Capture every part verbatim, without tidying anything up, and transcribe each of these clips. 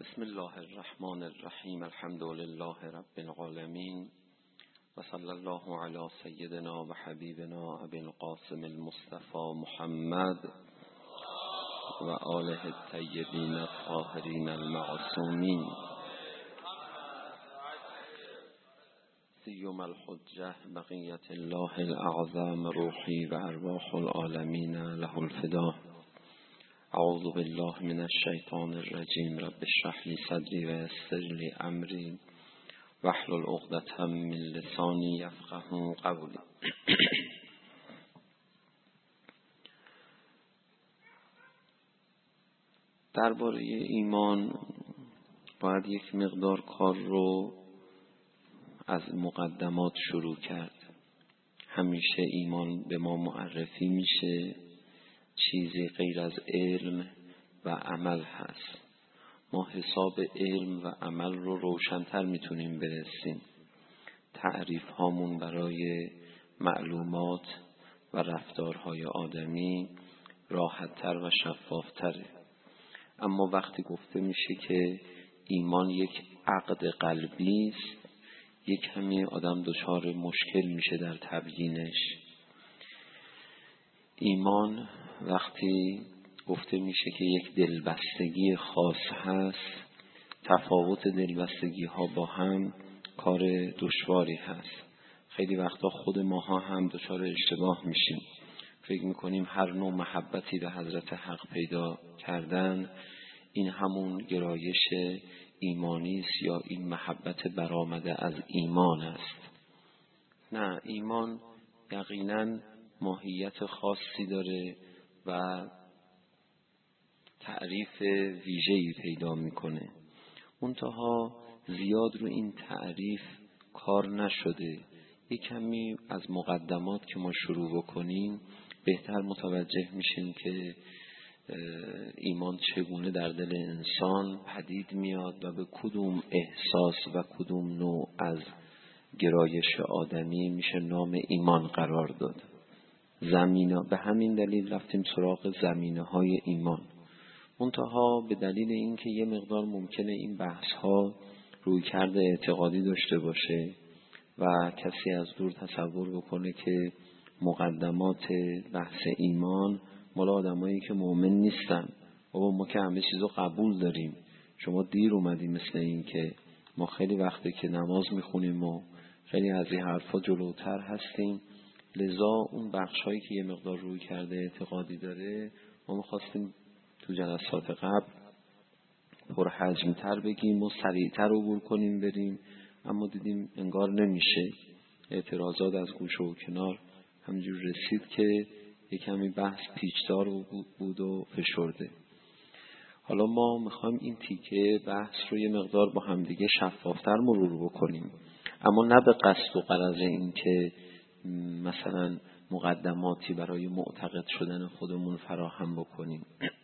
بسم الله الرحمن الرحیم. الحمد لله رب العالمین و صلی الله علی سیدنا و حبیبنا ابی القاسم المصطفى محمد و آله الطیبین الطاهرین المعصومین سیما الحجة بقیة الله الاعظم روحی و ارواح العالمین له الفدا. اعوذ بالله من الشیطان الرجیم. رب اشرح لی صدری و یسر لی امری واحلل عقدة من لسانی یفقهوا قولی. درباره ایمان باید یک مقدار کار رو از مقدمات شروع کرد. همیشه ایمان به ما معرفی میشه چیزی غیر از علم و عمل هست. ما حساب علم و عمل رو روشن‌تر میتونیم برسیم. تعریف هامون برای معلومات و رفتارهای آدمی راحت‌تر و شفافتره. اما وقتی گفته میشه که ایمان یک عقد قلبی است، یک کمی آدم دچار مشکل میشه در تبیینش. ایمان وقتی گفته میشه که یک دلبستگی خاص هست، تفاوت دلبستگی ها با هم کار دشواری هست. خیلی وقتا خود ماها هم دچار اشتباه میشیم، فکر میکنیم هر نوع محبتی به حضرت حق پیدا کردن این همون گرایش ایمانی است یا این محبت برآمده از ایمان است. نه، ایمان یقینا ماهیت خاصی داره و تعریف ویژه‌ای پیدا میکنه. منتها زیاد رو این تعریف کار نشده. یک کمی از مقدمات که ما شروع بکنیم بهتر متوجه میشیم که ایمان چگونه در دل انسان پدید میاد و به کدوم احساس و کدوم نوع از گرایش آدمی میشه نام ایمان قرار داد. زمینه به همین دلیل رفتیم سراغ زمینه های ایمان. منتها به دلیل اینکه یه مقدار ممکنه این بحث ها رویکرد اعتقادی داشته باشه و کسی از دور تصور بکنه که مقدمات بحث ایمان مال آدمایی که مؤمن نیستن. بابا ما که همه چیزو قبول داریم، شما دیر اومدی. مثل این که ما خیلی وقته که نماز میخونیم و خیلی از این حرفا جلوتر هستیم. لذا اون بخشایی که یه مقدار روی کرده اعتقادی داره ما میخواستیم تو جلسات قبل پرحجم‌تر بگیم و سریعتر عبور کنیم بریم، اما دیدیم انگار نمیشه. اعتراضات از گوشه و کنار همینجور رسید که یک کمی بحث پیچدار بود و فشرده. حالا ما میخوایم این تیکه بحث رو یه مقدار با همدیگه شفافتر مرور بکنیم، اما نه به قصد و غرض این که مثلا مقدماتی برای معتقد شدن خودمون فراهم بکنیم،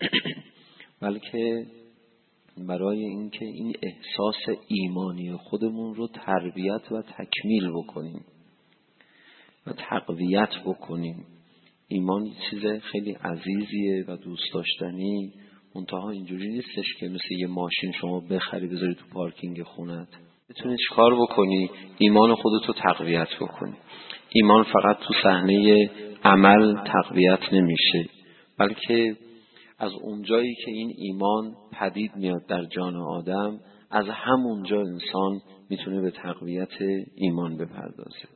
بلکه برای اینکه این احساس ایمانی خودمون رو تربیت و تکمیل بکنیم و تقویت بکنیم. ایمان چیز خیلی عزیزیه و دوست داشتنی، منتها اینجوری نیستش که مثل یه ماشین شما بخری بذاری تو پارکینگ خونت. بتونی چیکار بکنی؟ ایمان خودتو تقویت بکنی. ایمان فقط تو صحنه عمل تقویت نمیشه، بلکه از اونجایی که این ایمان پدید میاد در جان آدم، از همونجا انسان میتونه به تقویت ایمان بپردازه.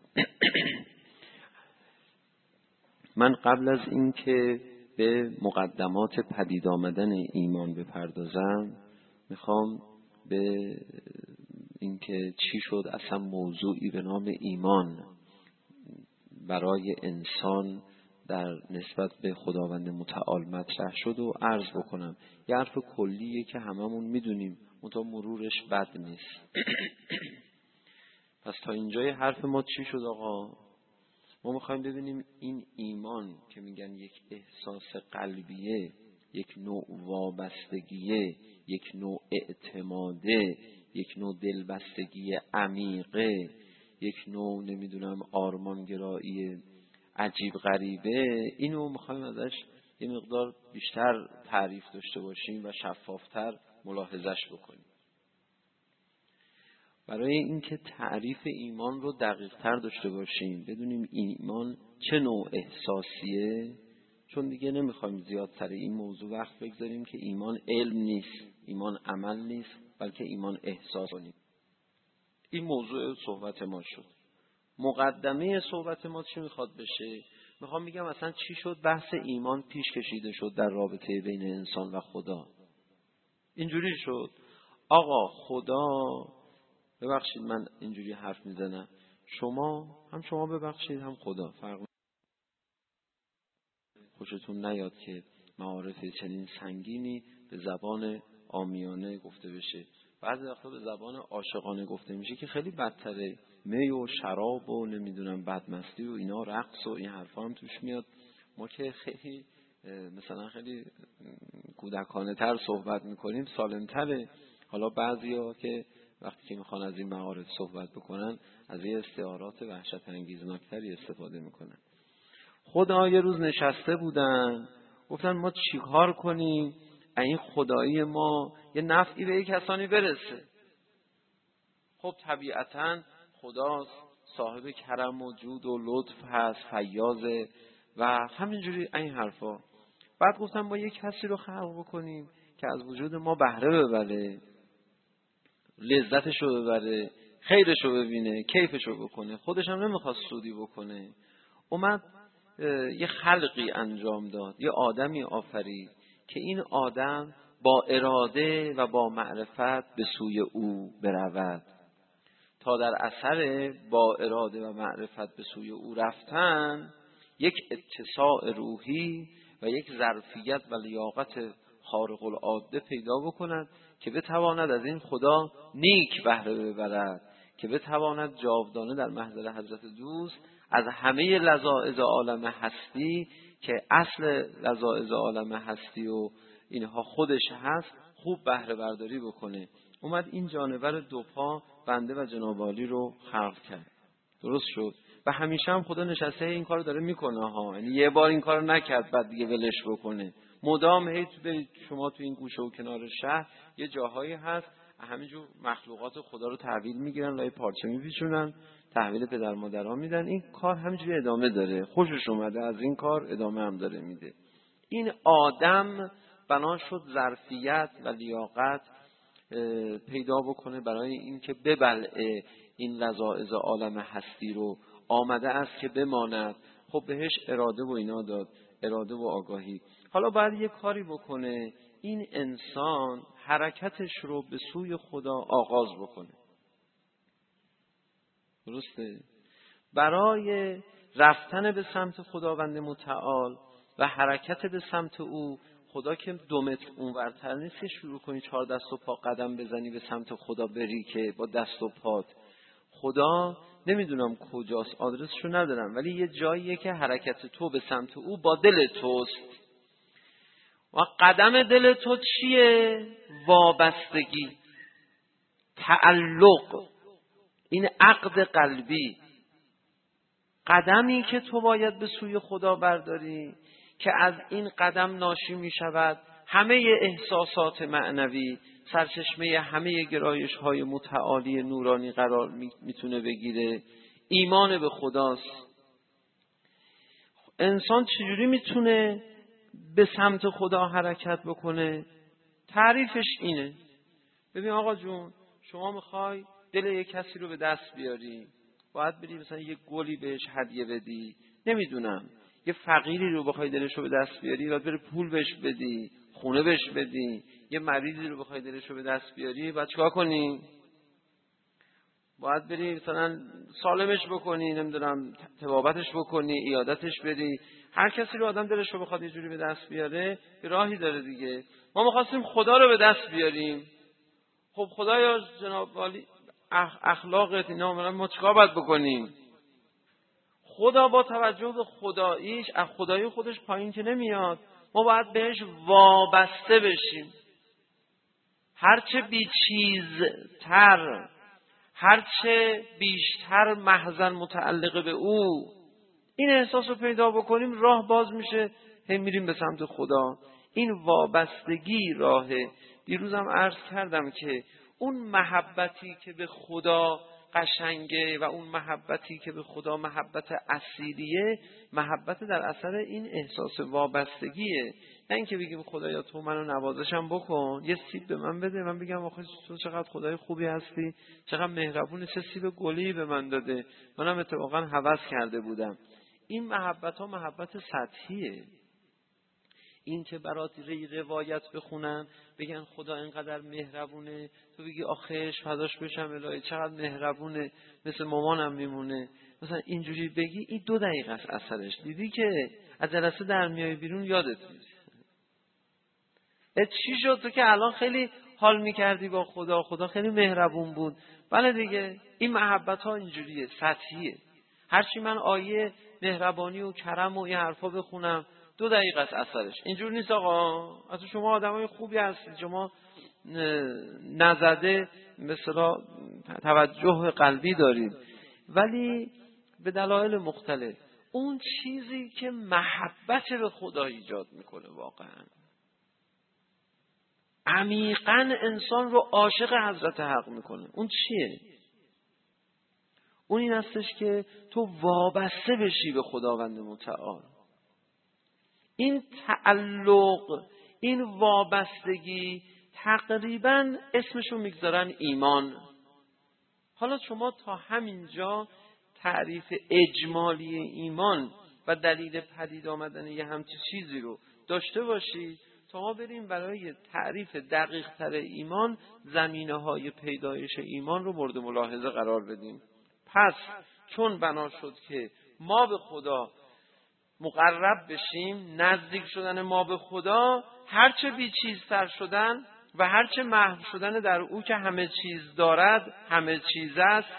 من قبل از این که به مقدمات پدید آمدن ایمان بپردازم میخوام به اینکه چی شد اصلا موضوعی به نام ایمان برای انسان در نسبت به خداوند متعال مطرح شد و عرض بکنم. یه حرف کلیه که هممون میدونیم، منتها مرورش بد نیست. پس تا اینجای حرف ما چی شد آقا؟ ما میخوایم ببینیم این ایمان که میگن یک احساس قلبیه، یک نوع وابستگیه، یک نوع اعتماده، یک نوع دلبستگی عمیقه، یک نوع نمیدونم آرمانگرایی عجیب غریبه، اینو میخوایم ازش یه مقدار بیشتر تعریف داشته باشیم و شفافتر ملاحظش بکنیم. برای اینکه تعریف ایمان رو دقیق تر داشته باشیم، بدونیم ایمان چه نوع احساسیه، چون دیگه نمیخوایم زیاد سر این موضوع وقت بگذاریم که ایمان علم نیست، ایمان عمل نیست، بلکه ایمان احساس نیست. این موضوع صحبت ما شد. مقدمه صحبت ما چی میخواد بشه؟ میخوام بگم اصلا چی شد بحث ایمان پیش کشیده شد در رابطه بین انسان و خدا. اینجوری شد آقا خدا، ببخشید من اینجوری حرف میزنم، شما هم شما ببخشید هم خدا، فرق خوشتون نیاد که معارف چنین سنگینی به زبان عامیانه گفته بشه. بعضی وقتا به زبان عاشقانه گفته میشه که خیلی بدتره. می و شراب و نمیدونم بدمستی و اینا، رقص و این حرفا هم توش میاد. ما که خیلی مثلا خیلی کودکانه تر صحبت میکنیم، سالم تره. حالا بعضیا که وقتی که میخوان از این معارف صحبت بکنن از این استعارات وحشت انگیزناکتری استفاده میکنن. خدا یه روز نشسته بودن گفتن ما چیکار کنیم این خدایی ما یه نفعی به کسانی برسه. خب طبیعتاً خدا صاحب کرم و جود و لطف هست، فیاضه و همینجوری این حرفا. بعد گفتن ما یک کسی رو خلق بکنیم که از وجود ما بهره ببره، لذتش رو ببره، خیرش رو ببینه، کیفش رو بکنه، خودش هم نمیخواست سودی بکنه. اومد یه خلقی انجام داد، یه آدمی آفرید که این آدم با اراده و با معرفت به سوی او برود. تا در اثر با اراده و معرفت به سوی او رفتن یک اتساع روحی و یک ظرفیت و لیاقت خارق العاده پیدا بکند که بتواند از این خدا نیک بهره ببرد، که بتواند جاودانه در محضر حضرت دوست از همه لذائذ عالم هستی که اصل لذائذ عالم هستی و اینها خودش هست خوب بهره برداری بکنه. اومد این جانور دوپا بنده و جناب عالی رو خلق کرد. درست شد. و همیشه هم خدا نشسته این کارو داره میکنه ها، یعنی یه بار این کارو نکرد بعد دیگه ولش بکنه. مدام هی برید شما تو این گوشه و کنار شهر یه جاهایی هست همینجور مخلوقات خدا رو تحویل میگیرن، لای پارچه میپیچونن، تحویل پدر مادرها میدن. این کار همینجوری ادامه داره، خوشش اومده از این کار ادامه هم داره میده. این آدم بنا شد ظرفیت و لیاقت پیدا بکنه برای اینکه ببلعه این لذائذ عالم هستی رو. آمده است که بماند. خب بهش اراده و اینا داد، اراده و آگاهی. حالا باید یه کاری بکنه این انسان حرکتش رو به سوی خدا آغاز بکنه. درسته؟ برای رفتن به سمت خداوند متعال و حرکت به سمت او، خدا که دو متر اونورتر نیست که شروع کنی چهار دست و پا قدم بزنی به سمت خدا بری که با دست و پات. خدا نمیدونم کجاست، آدرسشو ندارم، ولی یه جاییه که حرکت تو به سمت او با دل توست. و قدم دل تو چیه؟ وابستگی، تعلق، این عقد قلبی. قدمی که تو باید به سوی خدا برداری که از این قدم ناشی می شود همه احساسات معنوی، سرچشمه همه گرایش های متعالی نورانی قرار میتونه بگیره. ایمان به خداست. انسان چجوری میتونه به سمت خدا حرکت بکنه؟ تعریفش اینه. ببین آقا جون، شما میخوای دل یک کسی رو به دست بیاری، باید بری مثلا یه گلی بهش هدیه بدی، نمیدونم یه فقیری رو بخوای دلش رو به دست بیاری، باید بری پول بهش بدی، خونه بهش بدی. یه مریضی رو بخوای دلش رو به دست بیاری، باید چیکار کنی؟ باید بری مثلا سالمش بکنی، نمیدونم طبابتش بکنی، عیادتش بری. هر کسی رو آدم دلش رو بخواد یه جوری به دست بیاره یه راهی داره دیگه. ما می‌خواستیم خدا رو به دست بیاریم. خب خدایا جناب عالی اخلاقت اینا، ما چیکار باید بکنیم؟ خدا با توجه به خداییش از خدایی خودش پایین که نمیاد، ما باید بهش وابسته بشیم. هرچه بیچیزتر، هرچه بیشتر محضن متعلق به او این احساس رو پیدا بکنیم، راه باز میشه، هم میریم به سمت خدا. این وابستگی راهه. دیروزم عرض کردم که اون محبتی که به خدا قشنگه و اون محبتی که به خدا محبت اصیلیه، محبت در اثر این احساس وابستگیه. نه اینکه بگیم خدایا تو منو نوازشم بکن، یه سیب به من بده، من بگم آخه تو چقدر خدای خوبی هستی، چقدر مهربونی، چه سیب گلی به من داده، منم اتفاقا هوس کرده بودم. این محبت ها محبت سطحیه. این که برات روایت بخونن بگن خدا اینقدر مهربونه، تو بگی آخش فداش بشم الهی چقدر مهربونه، مثل مامانم میمونه، مثلا اینجوری بگی، این دو دقیقه است اثرش. دیدی که از جلسه در میای بیرون یادت میره چی شد، تو که الان خیلی حال میکردی با خدا، خدا خیلی مهربون بود. بله دیگه، این محبت ها اینجوریه، سطحیه. هرچی من آیه مهربانی و کرم و این حرفا بخونم دو دقیقه است اثرش. اینجور نیست آقا. اصلا شما آدمای خوبی هستید، شما نزده مثلا توجه قلبی دارید، ولی به دلایل مختلف اون چیزی که محبت به خدا ایجاد میکنه واقعا عمیقاً انسان رو عاشق حضرت حق میکنه، اون چیه؟ اون این هستش که تو وابسته بشی به خداوند متعال. این تعلق، این وابستگی تقریباً اسمشو میگذارن ایمان. حالا شما تا همینجا تعریف اجمالی ایمان و دلیل پدید آمدن یه همچین چیزی رو داشته باشید تا ما بریم برای تعریف دقیق تر ایمان زمینه های پیدایش ایمان رو مورد ملاحظه قرار بدیم. پس چون بنا شد که ما به خدا مقرب بشیم، نزدیک شدن ما به خدا هرچه بی چیزتر شدن و هرچه محو شدن در او که همه چیز دارد، همه چیز است،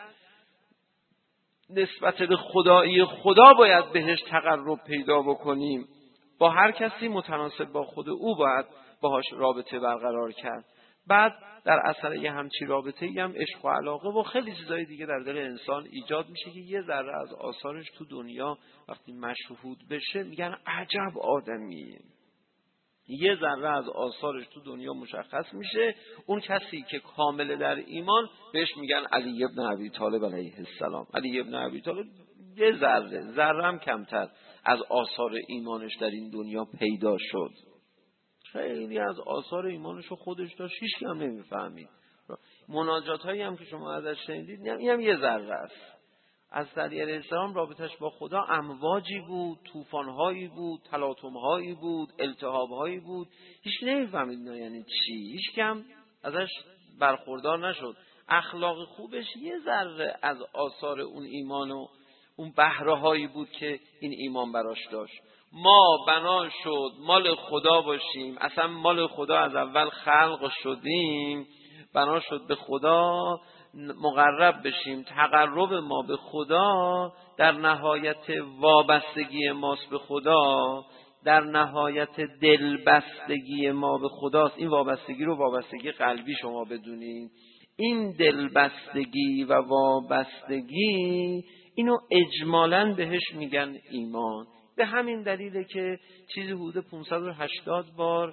نسبت به خدایی خدا باید بهش تقرب پیدا بکنیم. با هر کسی متناسب با خود او باید باهاش رابطه برقرار کرد. بعد در اثر یه همچی رابطه‌ای هم عشق و علاقه و خیلی چیزای دیگه در دل انسان ایجاد میشه که یه ذره از آثارش تو دنیا وقتی مشهود بشه میگن عجب آدمیه. یه ذره از آثارش تو دنیا مشخص میشه. اون کسی که کامل در ایمان بهش میگن علی ابن ابی طالب علیه السلام. علی ابن ابی طالب یه ذره ذره هم کمتر از آثار ایمانش در این دنیا پیدا شد. خیلی از آثار ایمانش رو خودش داشت، هیچ کی هم نمیفهمید. مناجات هایی هم که شما ازش شنیدید این هم یه ذره است. از علی علیه السلام رابطش با خدا امواجی بود، طوفان‌هایی بود، تلاطم‌هایی بود، التهاب‌هایی بود. هیچ نمیفهمید اینا یعنی چی. هیچ کم ازش برخوردار نشد. اخلاق خوبش یه ذره از آثار اون ایمان و اون بهره‌هایی بود که این ایمان براش داشت. ما بنا شد مال خدا باشیم، اصلا مال خدا از اول خلق شدیم، بنا شد به خدا مقرب بشیم. تقرب ما به خدا در نهایت وابستگی ماست به خدا، در نهایت دلبستگی ما به خداست. این وابستگی رو وابستگی قلبی شما بدونین. این دلبستگی و وابستگی اینو اجمالاً بهش میگن ایمان. به همین دلیله که چیزی حدود پانصد و هشتاد بار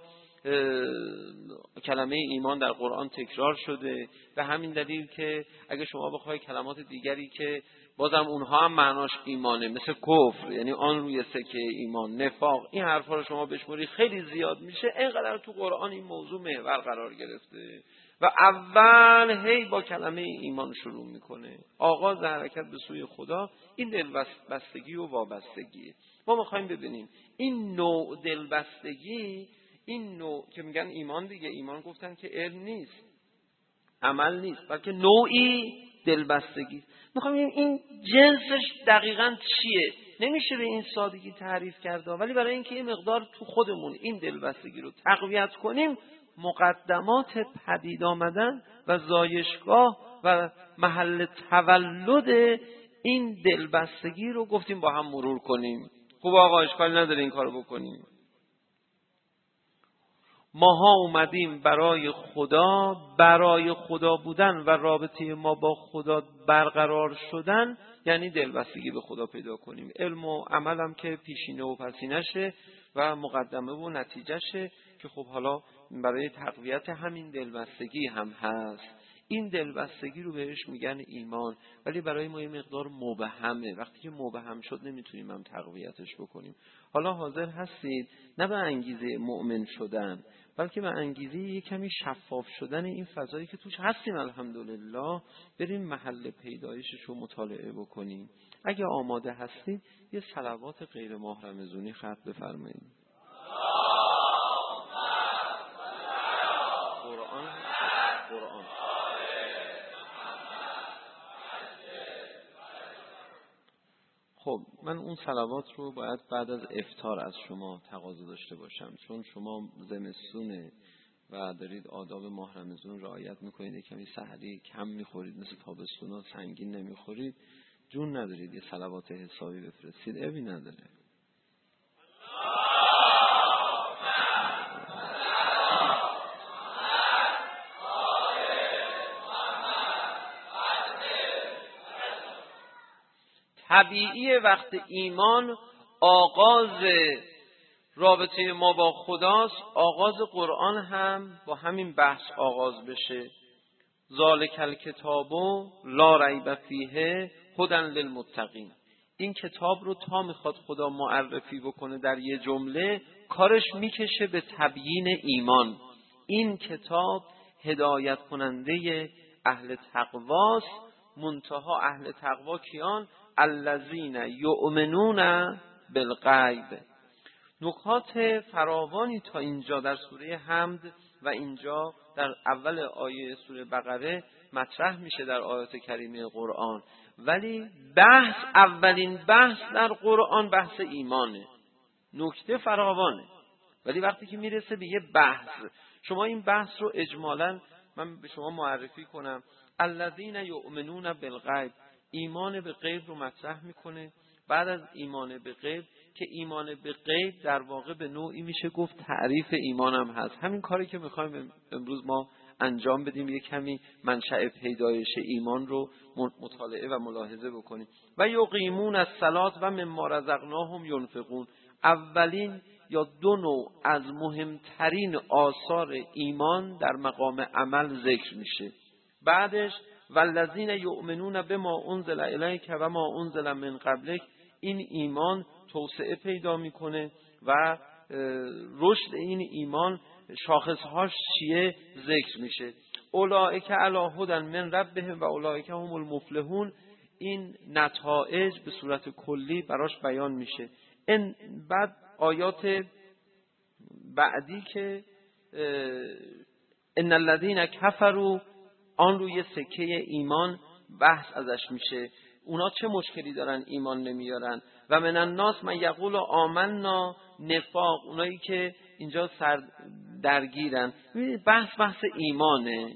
کلمه ایمان در قرآن تکرار شده. به همین دلیل که اگه شما بخوای کلمات دیگری که بازم اونها هم معناش ایمانه، مثل کفر یعنی آن روی سکه ایمان، نفاق، این حرفا رو شما بشماری خیلی زیاد میشه. اینقدر تو قرآن این موضوع محور قرار گرفته و اول هی با کلمه ایمان شروع میکنه. آغاز حرکت به سوی خدا این دلبستگی و وابستگیه. ما میخوایم ببینیم این نوع دلبستگی، این نوع که میگن ایمان دیگه، ایمان گفتن که علم نیست، عمل نیست، بلکه نوعی دلبستگی. میخوایم ببینیم این جنسش دقیقاً چیه. نمیشه به این سادگی تعریف کرده، ولی برای اینکه یه مقدار تو خودمون این دلبستگی رو تقویت کنیم، مقدمات پدید آمدن و زایشگاه و محل تولد این دلبستگی رو گفتیم با هم مرور کنیم. خوب آقا، اشکالی نداره این کارو بکنیم. ماها اومدیم برای خدا، برای خدا بودن و رابطه ما با خدا برقرار شدن یعنی دلبستگی به خدا پیدا کنیم. علم و عمل هم که پیشینه و پسینشه و مقدمه و نتیجهشه که خب حالا برای تقویت همین دلبستگی هم هست. این دلبستگی رو بهش میگن ایمان، ولی برای ما یه مقدار مبهمه. وقتی که مبهم شد نمیتونیم هم تقویتش بکنیم. حالا حاضر هستید نه به انگیزه مؤمن شدن، بلکه به انگیزه یه کمی شفاف شدن این فضایی که توش هستیم الحمدلله، بریم محل پیدایشش رو مطالعه بکنیم. اگه آماده هستید یه صلوات غیر ماه رمضانی ختم بفرمایید. قرآن قرآن خب من اون صلوات رو باید بعد از افطار از شما تقاضا داشته باشم، چون شما زمستونه و دارید آداب ماه رمضان رعایت میکنید، کمی سحری کم میخورید، مثل تابستونا سنگین نمیخورید، جون ندارید یه صلوات حسابی بفرستید، ابی نداره. طبیعی وقت ایمان آغاز رابطه ما با خداست، آغاز قرآن هم با همین بحث آغاز بشه. ذالک الکتاب لا ریب فیه هدی للمتقین. این کتاب رو تا میخواد خدا معرفی بکنه در یه جمله، کارش میکشه به تبیین ایمان. این کتاب هدایت کننده اهل تقواست. منتها اهل تقوا کیان؟ الذین یؤمنون بالغیب. نکات فراوانی تا اینجا در سوره حمد و اینجا در اول آیه سوره بقره مطرح میشه در آیات کریمه قرآن، ولی بحث اولین بحث در قرآن بحث ایمانه. نکته فراوانه، ولی وقتی که میرسه به یه بحث، شما این بحث رو اجمالاً من به شما معرفی کنم. الذین یؤمنون بالغیب، ایمان به غیب رو مطرح میکنه. بعد از ایمان به غیب، که ایمان به غیب در واقع به نوعی میشه گفت تعریف ایمان هم هست. همین کاری که میخوایم امروز ما انجام بدیم، یک کمی منشأ پیدایش ایمان رو مطالعه و ملاحظه بکنیم. و یقیمون الصلاة و مما رزقناهم ينفقون. اولین یا دو نوع از مهمترین آثار ایمان در مقام عمل ذکر میشه. بعدش والذین یؤمنون بما انزل الیک و ما انزل من قبلک. این ایمان توسعه پیدا میکنه و رشد این ایمان شاخصهاش چیه ذکر میشه. اولئک علی هدی من ربهم و اولئک هم المفلحون. این نتایج به صورت کلی براش بیان میشه. این بعد آیات بعدی که ان الذین کفروا، آن روی سکه ایمان بحث ازش میشه. اونا چه مشکلی دارن ایمان نمیارن؟ و من الناس من یقول آمنا نفاق، اونایی که اینجا سر درگیرن. بحث بحث ایمانه.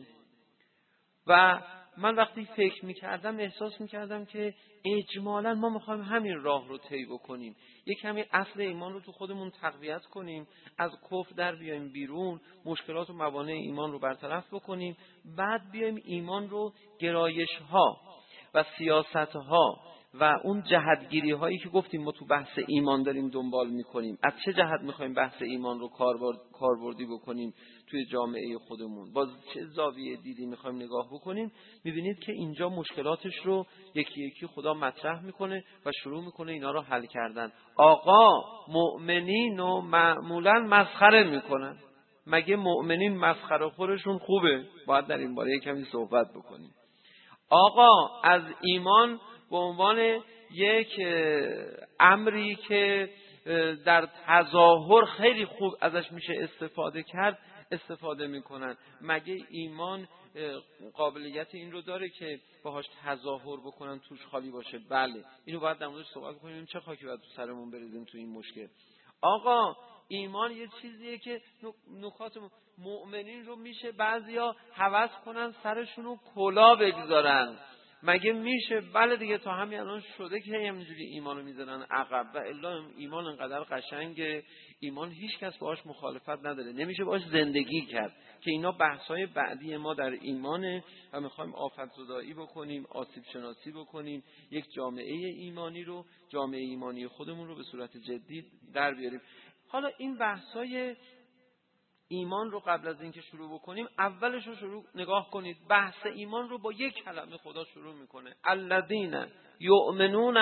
و من وقتی فکر میکردم احساس میکردم که اجمالا ما میخوایم همین راه رو طی بکنیم، یک کمی اصل ایمان رو تو خودمون تقویت کنیم، از کفر در بیایم بیرون، مشکلات و موانع ایمان رو برطرف بکنیم، بعد بیایم ایمان رو گرایش ها و سیاست ها و اون جهتگیری هایی که گفتیم ما تو بحث ایمان داریم دنبال میکنیم، از چه جهت میخوایم بحث ایمان رو کاربردی بکنیم توی جامعه خودمون، با چه زاویه دیدی میخوایم نگاه بکنیم. میبینید که اینجا مشکلاتش رو یکی یکی خدا مطرح میکنه و شروع میکنه اینا رو حل کردن. آقا مؤمنین و معمولا مسخره میکنن. مگه مؤمنین مسخره خورشون خوبه؟ باید در این باره کمی صحبت بکنیم. آقا از ایمان به عنوان یک امری که در تظاهر خیلی خوب ازش میشه استفاده کرد استفاده میکنن. مگه ایمان قابلیت این رو داره که باهاش تظاهر بکنن توش خالی باشه؟ بله، اینو باید در موردش صحبت کنیم، چه خاکی باید تو سرمون بریزیم تو این مشکل. آقا ایمان یه چیزیه که نکات مؤمنین رو میشه بعضیا هوس کنن سرشون رو کلا بگذارن. مگه میشه؟ بله دیگه، تا همین الان شده که همینجوری ایمانو میذارن عقب. و الا ایمان انقدر قشنگه، ایمان هیچ کس باهاش مخالفت نداره، نمیشه باهاش زندگی کرد. که اینا بحث‌های بعدی ما در ایمانه و میخوایم آفت‌زدایی بکنیم، آسیب شناسی بکنیم، یک جامعه ایمانی رو، جامعه ایمانی خودمون رو به صورت جدی در بیاریم. حالا این بحث‌های ایمان رو قبل از اینکه شروع بکنیم اولش رو شروع نگاه کنید. بحث ایمان رو با یک کلمه خدا شروع میکنه، الذین یؤمنون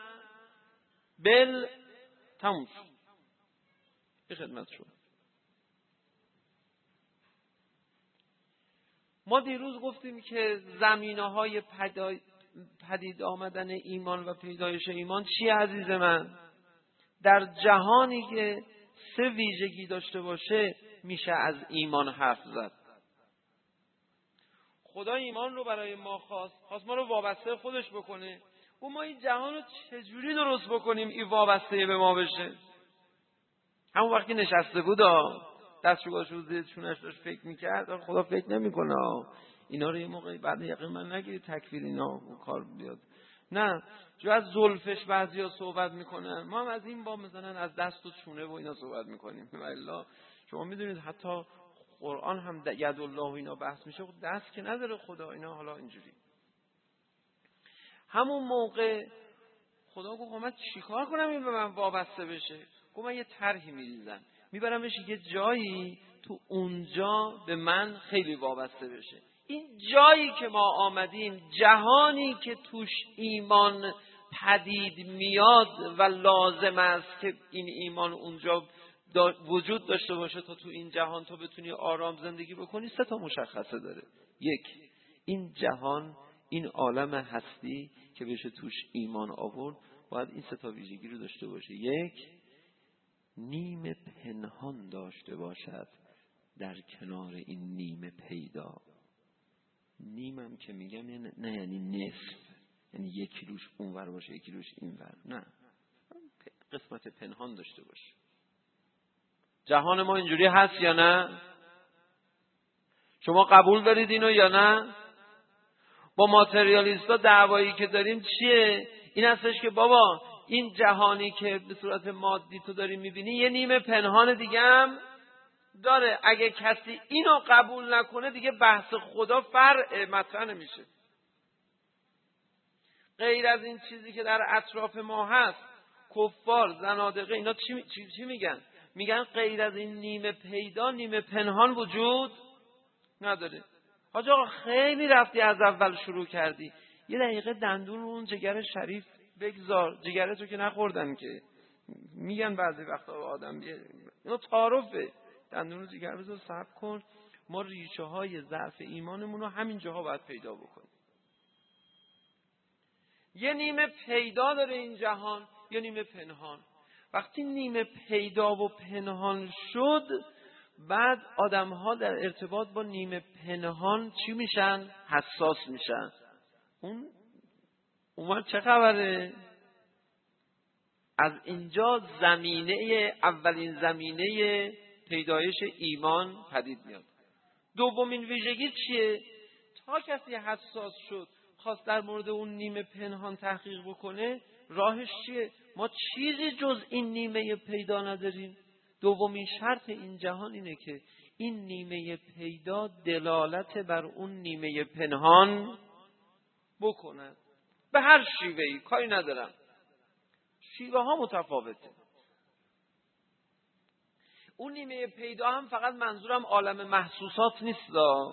بال تموم شد. به خدمت شما. ما دیروز گفتیم که زمینه‌های پدید آمدن ایمان و پیدایش ایمان چیه عزیز من؟ در جهانی که سه ویژگی داشته باشه میشه از ایمان حرف زد. خدا ایمان رو برای ما خواست، خواست ما رو وابسته خودش بکنه. و ما این جهان رو چجوری درست بکنیم این وابسته به ما بشه؟ همون وقتی نشسته بود دستشو گذاشته بود زیر چونش داشت فکر میکرد، خدا فکر نمیکنه اینا رو یه موقعی بعد یقین من نگیرید تکفیر اینا کار بیاد. نه، جو از زلفش بعضیا صحبت میکنن، ما هم از این با مثلا از دست و چونه و اینا صحبت میکنیم. والله شما میدونید حتی قرآن هم ید الله و اینا بحث میشه، دست که نداره خدا اینا. حالا اینجوری همون موقع خدا گفت من چیکار کنم این به من وابسته بشه؟ گفت من یه طرحی میریزم میبرمش یه جایی تو اونجا به من خیلی وابسته بشه. این جایی که ما آمدیم، جهانی که توش ایمان پدید میاد و لازم است که این ایمان اونجا دا وجود داشته باشه تا تو این جهان تو بتونی آرام زندگی بکنی، سه تا مشخصه داره. یک، این جهان، این عالم هستی که بشه توش ایمان آورد باید این سه تا ویژگی رو داشته باشه. یک، نیم پنهان داشته باشد در کنار این نیم پیدا. نیمم که میگم نه یعنی نصف، یعنی یکی روش اونور باشه یکی روش اینور، نه، قسمت پنهان داشته باشه. جهان ما اینجوری هست یا نه؟ شما قبول دارید اینو یا نه؟ با ماتریالیستا دعوایی که داریم چیه؟ این هستش که بابا این جهانی که به صورت مادی تو داری میبینی یه نیمه پنهان دیگه هم داره. اگه کسی اینو قبول نکنه دیگه بحث خدا فرع مطرح نمیشه. غیر از این چیزی که در اطراف ما هست، کفار، زنادقه، اینا چی, چی, چی میگن؟ میگن غیر از این نیمه پیدا نیمه پنهان وجود نداره. حاج آقا خیلی رفتی از اول شروع کردی، یه دقیقه دندون رو اون جگر شریف بگذار. جگرتو که نخوردن که، میگن بعضی وقتا به آدم بیه اینو تعارفه، دندون رو جگر بذار صبر کن. ما ریشه های ضعف ایمانمون رو همین جاها باید پیدا بکنیم. یه نیمه پیدا داره این جهان، یه نیمه پنهان. وقتی نیمه پیدا و پنهان شد، بعد آدم ها در ارتباط با نیمه پنهان چی میشن؟ حساس میشن. اون اون چه خبره؟ از اینجا زمینه، اولین زمینه پیدایش ایمان پدید میاد. دومین ویژگی چیه؟ تا کسی حساس شد خواست در مورد اون نیمه پنهان تحقیق بکنه، راهش چیه؟ ما چیزی جز این نیمه پیدا نداریم. دومین شرط این جهان اینه که این نیمه پیدا دلالت بر اون نیمه پنهان بکند. به هر شیوهی کاری ندارم، شیوه ها متفاوته. اون نیمه پیدا هم فقط منظورم عالم محسوسات نیست.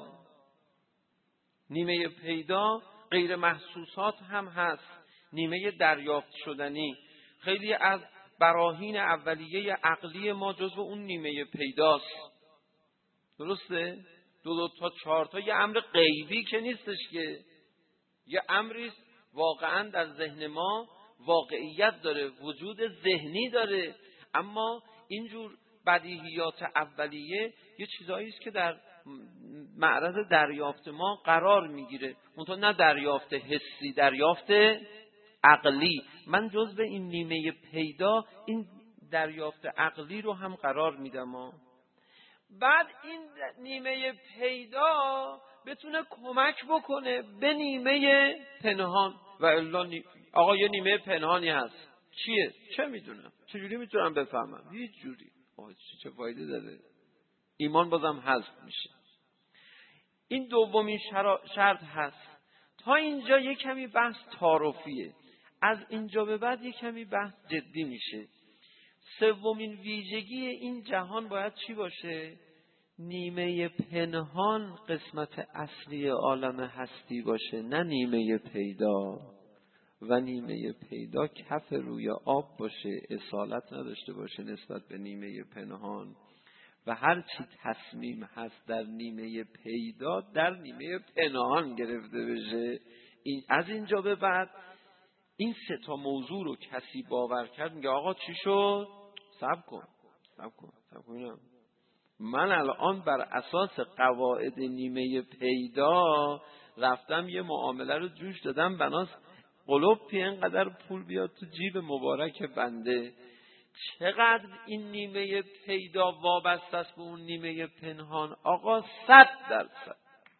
نیمه پیدا غیر محسوسات هم هست، نیمه دریافت شدنی. خیلی از براهین اولیه عقلی ما جزو اون نیمه پیداست. درسته؟ دو دو تا چهار تا یه امر غیبی که نیستش، که یه امری واقعا در ذهن ما واقعیت داره، وجود ذهنی داره. اما اینجور بدیهیات اولیه یه چیزایی است که در معرض دریافت ما قرار میگیره، منتها نه دریافت حسی، دریافت عقلی. من جزو این نیمه پیدا این دریافت عقلی رو هم قرار میدم. بعد این نیمه پیدا بتونه کمک بکنه به نیمه پنهان. و الا نی... آقا یه نیمه پنهانی هست، چیه؟ چه میدونم، چجوری میتونم بفهمم؟ هیچ جوری. آقا چه فایده داره؟ ایمان بازم حذف میشه. این دومین شرط هست. تا اینجا یک کمی بحث تعارفیه، از اینجا به بعد یک کمی بحث جدی میشه. سومین ویژگی این جهان باید چی باشه؟ نیمه پنهان قسمت اصلی عالم هستی باشه، نه نیمه پیدا. و نیمه پیدا کف روی آب باشه، اصالت نداشته باشه نسبت به نیمه پنهان. و هر چی تصمیم هست در نیمه پیدا در نیمه پنهان گرفته بشه. این از اینجا به بعد این سه تا موضوع رو کسی باور کرد، میگه آقا چی شد؟ صبر کن صبر کن صبر کن من الان بر اساس قواعد نیمه پیدا رفتم یه معامله رو جوش دادم، بناس قلوبی اینقدر پول بیاد تو جیب مبارک بنده. چقدر این نیمه پیدا وابسته است به اون نیمه پنهان؟ آقا صد درصد.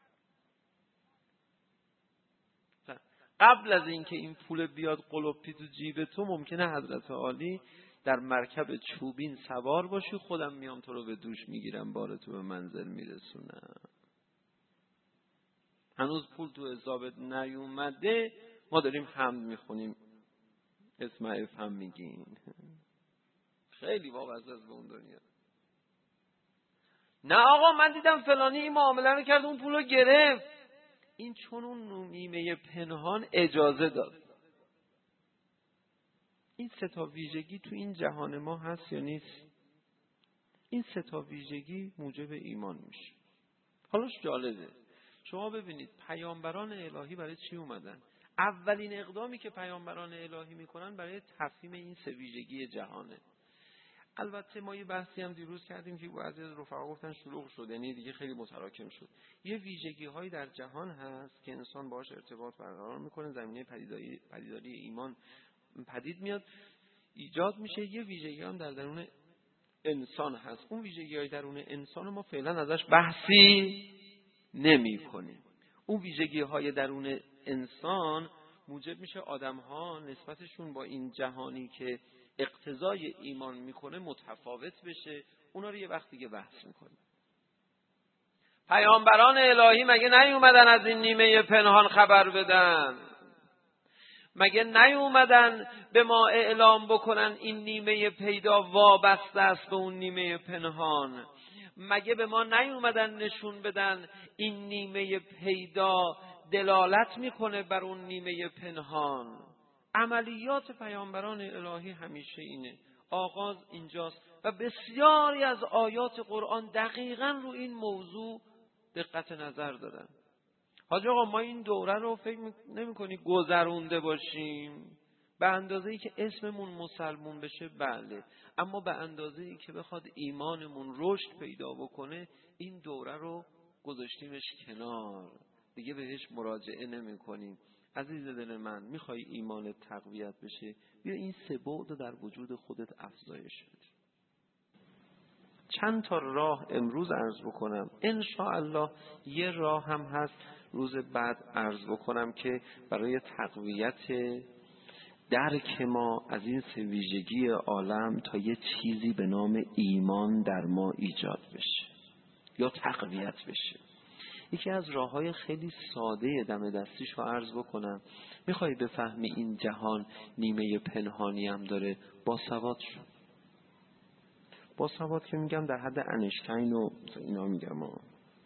قبل از اینکه این پول بیاد قلوبی تو جیب تو، ممکنه حضرت عالی در مرکب چوبین سوار باشی، خودم میام تو رو به دوش میگیرم، بار تو به منزل میرسونم. هنوز پول تو حسابت نیومده، ما داریم حمد میخونیم، اسم هم میگیم. خیلی وابسته است به اون دنیا. نه آقا من دیدم فلانی این معامله رو کرد، اون پول رو گرفت. این چون اون نیمه پنهان اجازه داد. این سه تا ویژگی تو این جهان ما هست یا نیست؟ این سه تا ویژگی موجب ایمان میشه. حالا جالبه شما ببینید پیامبران الهی برای چی اومدن؟ اولین اقدامی که پیامبران الهی میکنن برای تفهیم این سه ویژگی جهانه. البته ما یه بحثی هم دیروز کردیم که بعضی از رفقا گفتن شلوغ شد، یعنی دیگه خیلی متراکم شد. یه ویژگی هایی در جهان هست که انسان باهاش ارتباط برقرار میکنه، زمینه پدیداری پدیداری ایمان پدید میاد، ایجاد میشه. یه ویژگی هم در درون انسان هست. اون ویژگی های درون انسان ما فعلا ازش بحثی نمی کنیم. اون ویژگی های درون انسان موجب میشه آدم ها نسبتشون با این جهانی که اقتضای ایمان میکنه متفاوت بشه. اونا رو یه وقت دیگه بحث میکنیم. پیامبران الهی مگه نیومدن از این نیمه پنهان خبر بدن؟ مگه نیومدن به ما اعلام بکنن این نیمه پیدا وابسته است به اون نیمه پنهان؟ مگه به ما نیومدن نشون بدن این نیمه پیدا دلالت میکنه بر اون نیمه پنهان؟ عملیات پیامبران الهی همیشه اینه. آغاز اینجاست و بسیاری از آیات قرآن دقیقاً رو این موضوع دقت نظر دارن. حاج آقا ما این دوره رو فکر نمی کنی گذرونده باشیم؟ به اندازه‌ای که اسممون مسلمون بشه بله، اما به اندازه‌ای که بخواد ایمانمون رشد پیدا بکنه این دوره رو گذاشتیمش کنار، دیگه بهش مراجعه نمی کنیم. عزیز دل من، میخوای ایمانت تقویت بشه، بیا این سه بعد در وجود خودت افزایش بده. چند تا راه امروز عرض بکنم، ان شاء الله یه راه هم هست روز بعد عرض بکنم که برای تقویت درک ما از این سه ویژگی عالم تا یه چیزی به نام ایمان در ما ایجاد بشه یا تقویت بشه. یکی از راه‌های خیلی ساده دم دستیشو عرض بکنم. میخوای بفهمی این جهان نیمه پنهانی هم داره؟ با سواد شو. با سواد که میگم در حد انشتین و اینا میگم ها.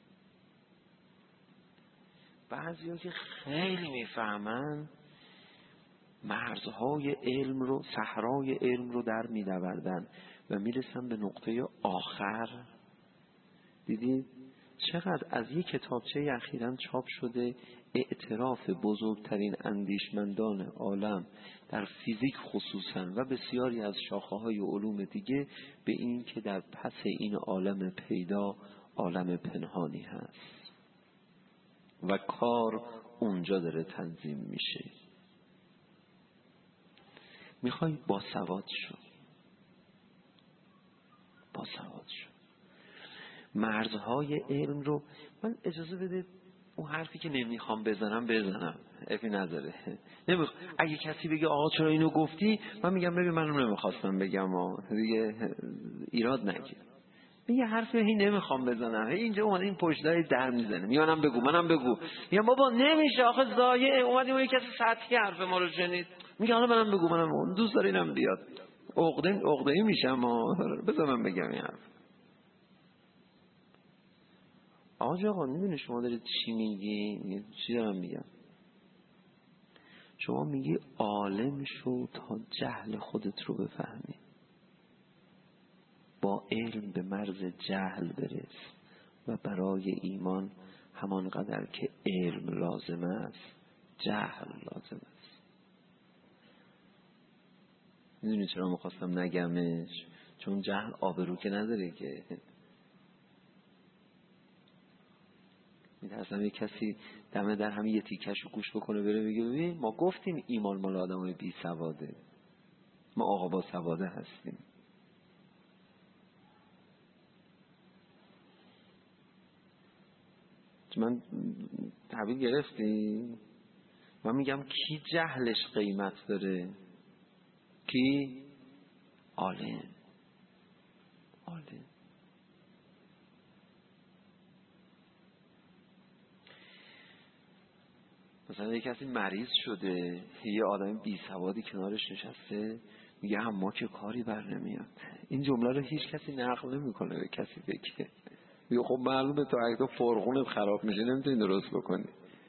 بعضیا که خیلی میفهمن مرزهای علم رو، صحرای علم رو در میدوردن و میرسن به نقطه آخر. دیدید چقدر از یک کتابچه اخیراً چاپ شده اعتراف بزرگترین اندیشمندان عالم در فیزیک خصوصاً و بسیاری از شاخه‌های علوم دیگه به این که در پس این عالم پیدا عالم پنهانی هست و کار اونجا داره تنظیم میشه. میخوای باسواد شو، باسواد شو. مرزهای علم رو من اجازه بده اون حرفی که نمیخوام بزنم بزنم، افی نداره. نمیخوام اگه کسی بگه آقا چرا اینو گفتی، من میگم ببین منم نمیخواستم بگم و دیگه ایراد نگیر. میگه حرفی هی نمیخوام بزنم، هی اینجا اومد این پشتای در میزنه، میانم بگو منم بگو. میگم بابا نمیشه آخه ضایع، اومدیم اون کسی سطحی حرف ما رو شنید. میگه حالا منم بگو منم دوست داره اینم بیاد. عقده عقده‌ای میشم، بذار من بگم این حرف. آقا آقا میدونی شما دارید چی میگی؟ میگه چی دارم میگم؟ شما میگی عالم شو تا جهل خودت رو بفهمی، با علم به مرز جهل برس و برای ایمان همانقدر که علم لازم است جهل لازم است. میدونی چرا میخواستم نگمش؟ چون جهل آبرو که نداره که. میترسم یه کسی دمه در همین یه تیکش رو گوش بکنه بره بگه ببین ما گفتیم ایمان مال آدمای بی سواده، ما آقا با سواده هستیم. من تحویل گرفتی؟ من میگم کی جهلش قیمت داره؟ کی؟ عالم. عالم. مثلا یک کسی مریض شده، یه آدم بی سوادی کنارش نشسته میگه اما که کاری بر نمیاد. این جمله رو هیچ کسی نقل نمیکنه به کسی بگه. میگه خب معلومه تو اگه تو فرغونت خراب میشه نمیتونی درست بکنی.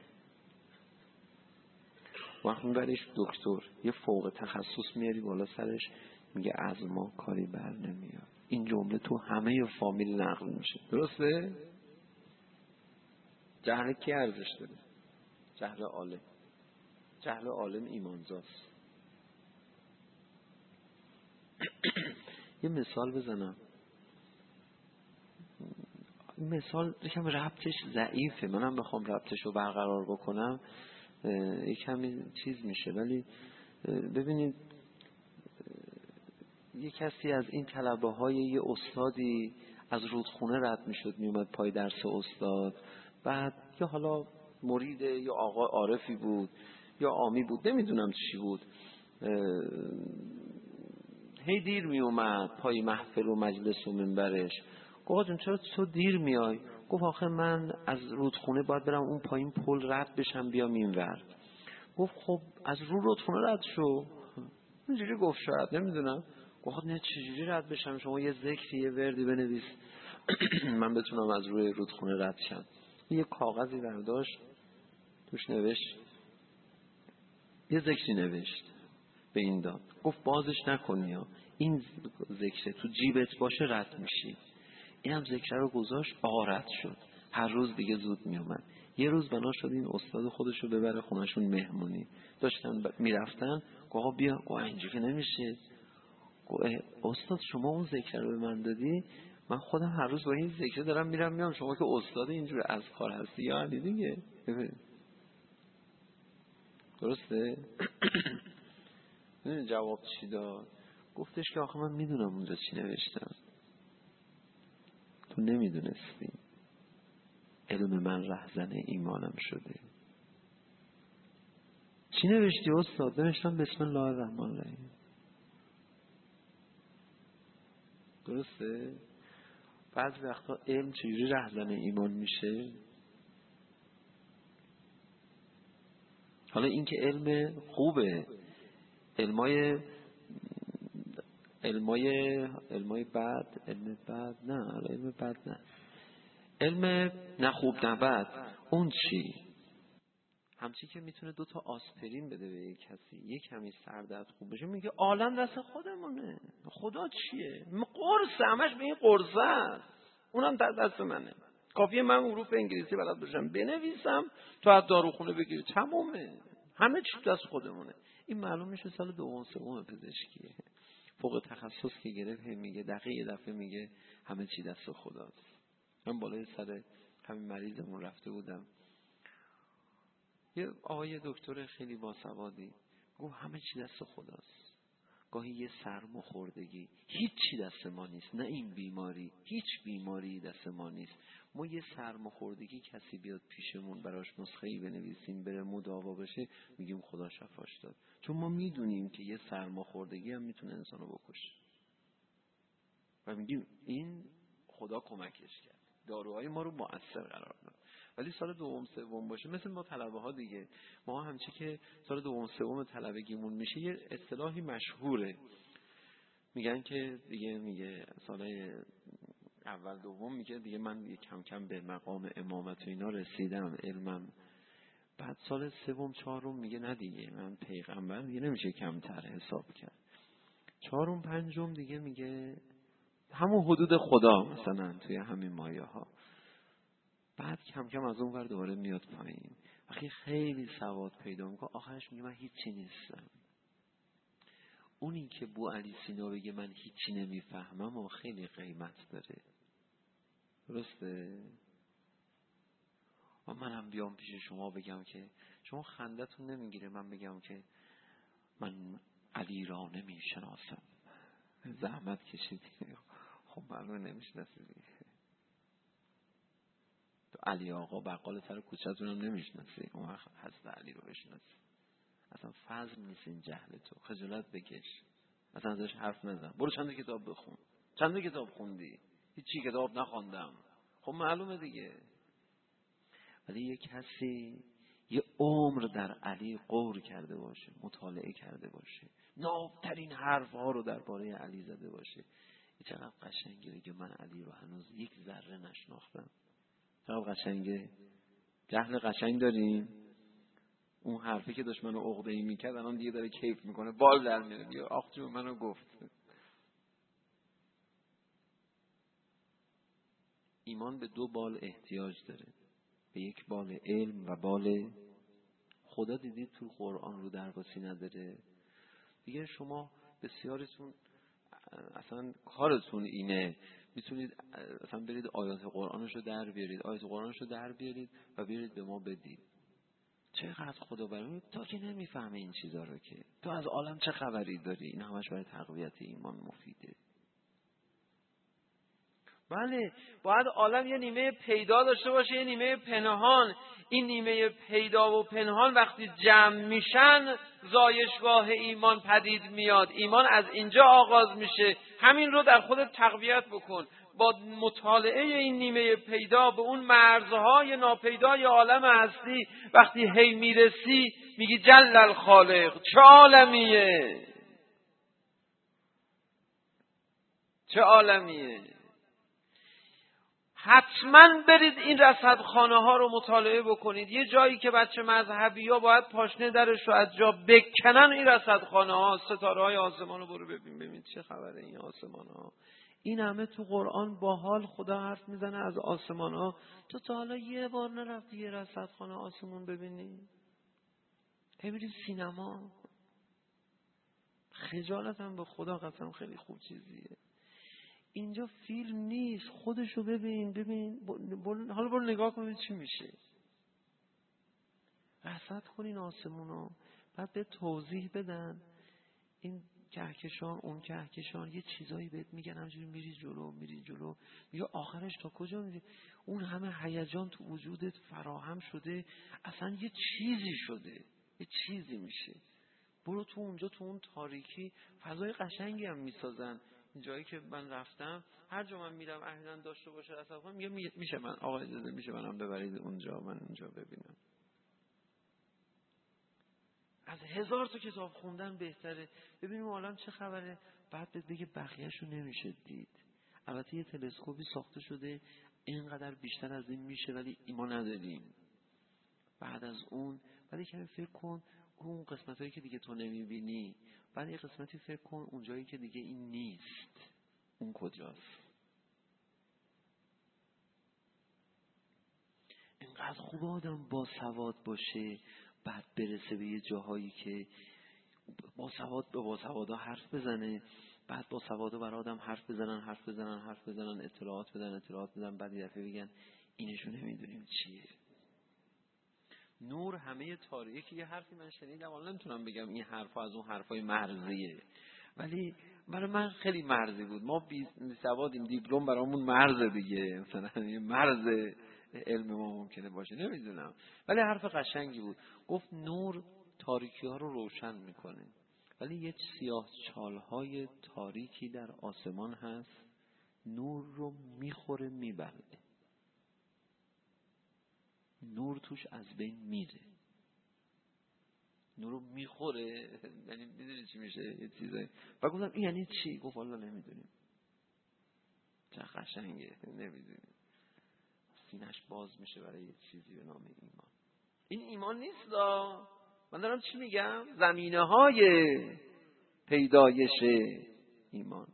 وقتی میبریش دکتر یه فوق تخصص میاری بالا سرش میگه از ما کاری بر نمیاد. این جمله تو همه فامیل نقل میشه. درسته؟ جهل کی ارزش داره؟ جهل عالم. جهل عالم ایمانزاست. یه مثال بزنم. مثال یکم ربطش ضعیفه، منم بخوام ربطش رو برقرار بکنم یکمی چیز میشه، ولی ببینید یه کسی از این طلبه های یه استادی از رودخونه رد میشد میومد پای درس استاد، بعد یا حالا مرید یا آقا عارفی بود یا عامی بود نمیدونم چی بود، هی دیر میومد پای محفل و مجلس و منبرش. گفت جون چرا تو دیر میای؟ گفت آخه من از رودخونه باید برم اون پایین پل رد بشم بیام اینور. گفت خب از رو رودخونه رد شو. اینجوری گفت شاید نمیدونم. گفت نه چجوری رد بشم؟ شما یه ذکری یه وردی بنویس من بتونم از روی رودخونه رد شم. یه کاغذی برداشت توش نوشت، یه ذکری نوشت به این داد، گفت بازش نکنی ها، این ذکر تو جیبت باشه رد میشی. این هم ذکر رو گذاشت، آقا رد شد. هر روز دیگه زود میومد. یه روز بنا شد این استاد خودشو ببره خونشون مهمونی، داشتن ب... میرفتن. آقا بیا. گفت اینجوری که نمیشه. گفت استاد شما اون ذکر رو به من دادی، من خودم هر روز با این ذکر دارم میرم میام، شما که استاد اینجوری از کار هستی یا علی دیگه. درسته؟ نه جواب چی داد؟ گفتش که آخه من میدونم اونجا چی نوشتم، تو نمیدونستی. علم من رهزن ایمانم شده. چی نوشتی استاد؟ نوشتم بسم الله الرحمن الرحیم. درسته؟ بعضی وقتا علم چجوری رهزن ایمان میشه؟ حالا این که علم خوبه، علمای علمای علمای بد، علم بد نه، حالا علم بد نه، علم نه خوب نه بد، اون چی؟ همچی که میتونه دو تا آسپرین بده به یک کسی، یک کمی سردرد خوب بشه، میگه عالم دست خودمونه، خدا چیه؟ قرص، همش به این قرصه است، اونم در دست منه، کافیه من حروف انگلیسی بلد باشم بنویسم تو از داروخونه بگیری، تمومه، همه چی دست خودمونه. این معلوم میشه سال دوم سوم پزشکیه، فوق تخصص که گرفت میگه دقیقه دفعه میگه همه چی دست خداست. من بالای سر همین مریضمون رفته بودم، یه آقای دکتر خیلی باسوادی گفت همه چی دست خداست. گاهی یه سرماخوردگی، هیچ چی دست ما نیست، نه این بیماری، هیچ بیماری دست ما نیست. ما یه سرماخوردگی کسی بیاد پیشمون براش نسخه‌ای بنویسیم بره مداوا بشه، میگیم خدا شفاش داد، چون ما میدونیم که یه سرماخوردگی هم میتونه انسانو بکشه و میگیم این خدا کمکش کرد، داروهای ما رو مؤثر قرار داد. ولی سال دوم سوم باشه مثل ما طلبه ها دیگه، ما همچی که سال دوم سوم طلبگیمون میشه یه اصطلاحی مشهوره، میگن که دیگه میگه سال اول دوم میگه دیگه من دیگه کم کم به مقام امامت و اینا رسیدم، علمم. بعد سال سوم چهارم میگه نه دیگه من پیغمبر دیگه نمیشه کمتر حساب کرد. چهارم پنجم دیگه میگه همون حدود خدا مثلا توی همین مایه ها. بعد کم کم از اون ور دوباره میاد پایین. وقتی خیلی سواد پیدا میکنه آخرش میگه من هیچی نیستم. اونی که بو علی سینا بگه من هیچی نمیفهمم و خیلی قیمت داره. درسته؟ و منم بیام پیش شما بگم که شما خندتون نمیگیره من بگم که من علی را نمیشناسم، زحمت کشیدی. خب معلومه نمیشناسی. تو علی آقا بقال سر کوچه‌تون هم نمیشناسی، اون وقت حضرت علی رو بشناسی. اصلا فضل نیست این جهل تو، خجالت بکش، اصلا ازش حرف نزن. برو چند کتاب بخون. چند کتاب خوندی؟ هیچی کتاب نخوندم. خب معلومه دیگه. ولی یه کسی یه عمر در علی غور کرده باشه، مطالعه کرده باشه، نابترین حرف ها رو درباره علی زده باشه، یه چقدر قشنگه که من علی رو هنوز یک ذره نشناختم. چقدر قشنگه. جهل قشنگ داریم. اون حرفی که داشت منو عقده‌ای میکرد الان دیگه داره کیف میکنه، بال در میاره، بیا آخ جون منو گفت. ایمان به دو بال احتیاج داره، به یک بال علم و بال خدا. دیدید تو قرآن رو درواسی نداره دیگه. شما بسیارتون اصلا کارتون اینه، میتونید اصلا برید آیات قرآنشو در بیارید، آیات قرآنشو در بیارید و بیارید به ما بدید. چقدر خدا برای تا که نمیفهمه این چیزا رو که تو از عالم چه خبری داری. این همش برای تقویت ایمان مفیده. بله، باید عالم یه نیمه پیدا داشته باشه، یه نیمه پنهان. این نیمه پیدا و پنهان وقتی جمع میشن زایشگاه ایمان پدید میاد. ایمان از اینجا آغاز میشه. همین رو در خودت تقویت بکن. با مطالعه این نیمه پیدا به اون مرزهای ناپیدای عالم هستی وقتی هی میرسی میگی جل الخالق. چه عالمیه، چه عالمیه. حتما برید این رصدخانه ها رو مطالعه بکنید. یه جایی که بچه مذهبی ها باید پاشنه درش رو از جا بکنن این رصدخانه ها. ستاره های آسمان رو برو ببین ببین چه خبره این آسمان ها. این همه تو قرآن با حال خدا حرف میزنه از آسمان ها. تو تا حالا یه بار نرفتی یه رصدخانه آسمون ببینی؟ ببینید سینما. خجالت هم به خدا قسم خیلی خوب چیزیه. اینجا فیلم نیست، خودشو ببین ببین بر... حالا برو نگاه کن چی میشه. رصد کنین آسمونا، بعد به توضیح بدن این کهکشان اون کهکشان، یه چیزایی بهت میگن، همجوری میری جلو میری جلو میگه آخرش تا کجا میری. اون همه هیجان تو وجودت فراهم شده، اصلا یه چیزی شده، یه چیزی میشه. برو تو اونجا تو اون تاریکی فضای قشنگی هم میسازن. جایی که من رفتم هر جا من میرم احیانا داشته باشه اصلا میگه میشه من آقا اجازه میشه منم ببرید اونجا من اونجا ببینم. از هزار تا کتاب خوندن بهتره. ببینیم عالم چه خبره، بعد بهت بگه بقیه‌شو نمیشه دید. البته یه تلسکوپی ساخته شده اینقدر بیشتر از این میشه ولی ما نداریم. بعد از اون ولی کمی فکر کن اون قسمتایی که دیگه تو نمیبینی، بعد یه قسمتی فکر کن اونجایی که دیگه این نیست اون کجاست. اینقدر خوب آدم با سواد باشه بعد برسه به یه جاهایی که با سواد به با سوادا حرف بزنه، بعد با سوادا برای آدم حرف بزنن حرف بزنن حرف بزنن اطلاعات بدن اطلاعات بدن بعد یه دفعه بگن اینشو نمیدونیم چیه. نور همه تاریکی. یه حرفی من شنیدم حالا نمیتونم بگم این حرفا از اون حرفای مرزیه ولی برای من خیلی مرزی بود. ما بی سوادیم، دیپلم برامون مرز دیگه، مثلا یه مرز علم ما ممکنه باشه نمیدونم ولی حرف قشنگی بود. گفت نور تاریکی ها رو روشن میکنه ولی یه سیاه چالهای تاریکی در آسمان هست نور رو میخوره میبره، نور توش از بین میره، نور رو میخوره. یعنی میدونی چی میشه یه چیزایی. و گفتم این یعنی چی؟ گفت والا نمیدونیم. چه قشنگه، نمیدونی سینه‌اش باز میشه برای یه چیزی به نام ایمان. این ایمان نیست دا. من دارم چی میگم؟ زمینه های پیدایش ایمان.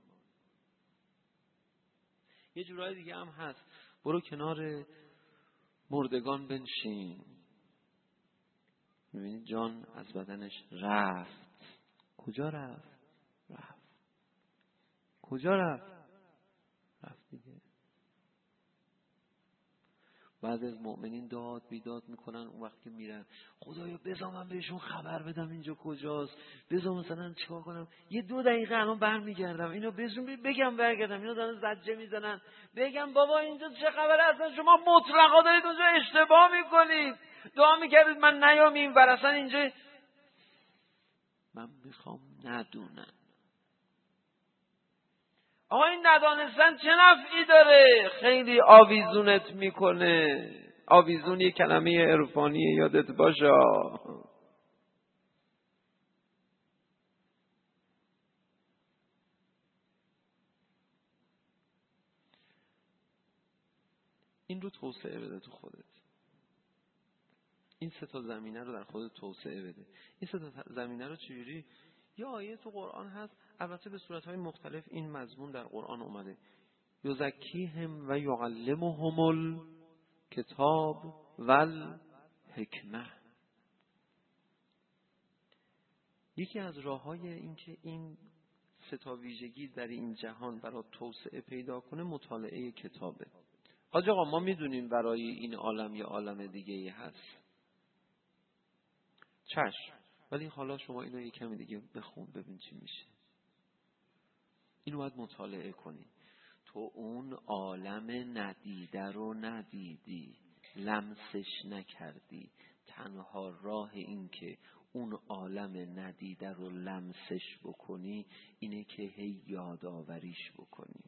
یه جورای دیگه هم هست، برو کنار مردگان بنشین، میبینی جان از بدنش رفت. کجا رفت؟ رفت. کجا رفت؟ رفت دیگه. بعضی از مؤمنین داد بیداد میکنن اون وقت که میرن، خدایا بذار من بهشون خبر بدم اینجا کجاست، بذار مثلا چیکار کنم، یه دو دقیقه الان برمیگردم اینو بهشون بگم برگردم، اینا دارن زجه میزنن، بگم بابا اینجا چه خبره، اصلا شما مطلقا دارید اونجا اشتباه میکنید، دعا میکردید من نیام این ور، اصلا اینجا. من میخوام ندونم. آقا این ندانستن چه نفعی داره؟ خیلی آویزونت میکنه. آویزون یه کلمه عرفانیه، یادت باشه. این رو توسعه بده تو خودت. این سه تا زمینه رو در خودت توسعه بده. این سه تا زمینه رو چجوری؟ یه آیه تو قرآن هست، البته به صورت‌های مختلف این مضمون در قرآن اومده. یزکیهم و یعلمهم الکتاب والحکمه. یکی از راه‌های این که این سه تا ویژگی در این جهان برای توسعه پیدا کنه مطالعه کتابه. حاج آقا ما میدونیم برای این عالم یه عالم دیگه‌ای هست. چشم، ولی حالا شما اینو یه کمی دیگه بخون ببین چی میشه. اینو باید مطالعه کنی. تو اون عالم ندیده رو ندیدی، لمسش نکردی. تنها راه این که اون عالم ندیده رو لمسش بکنی اینه که هی یادآوریش بکنی.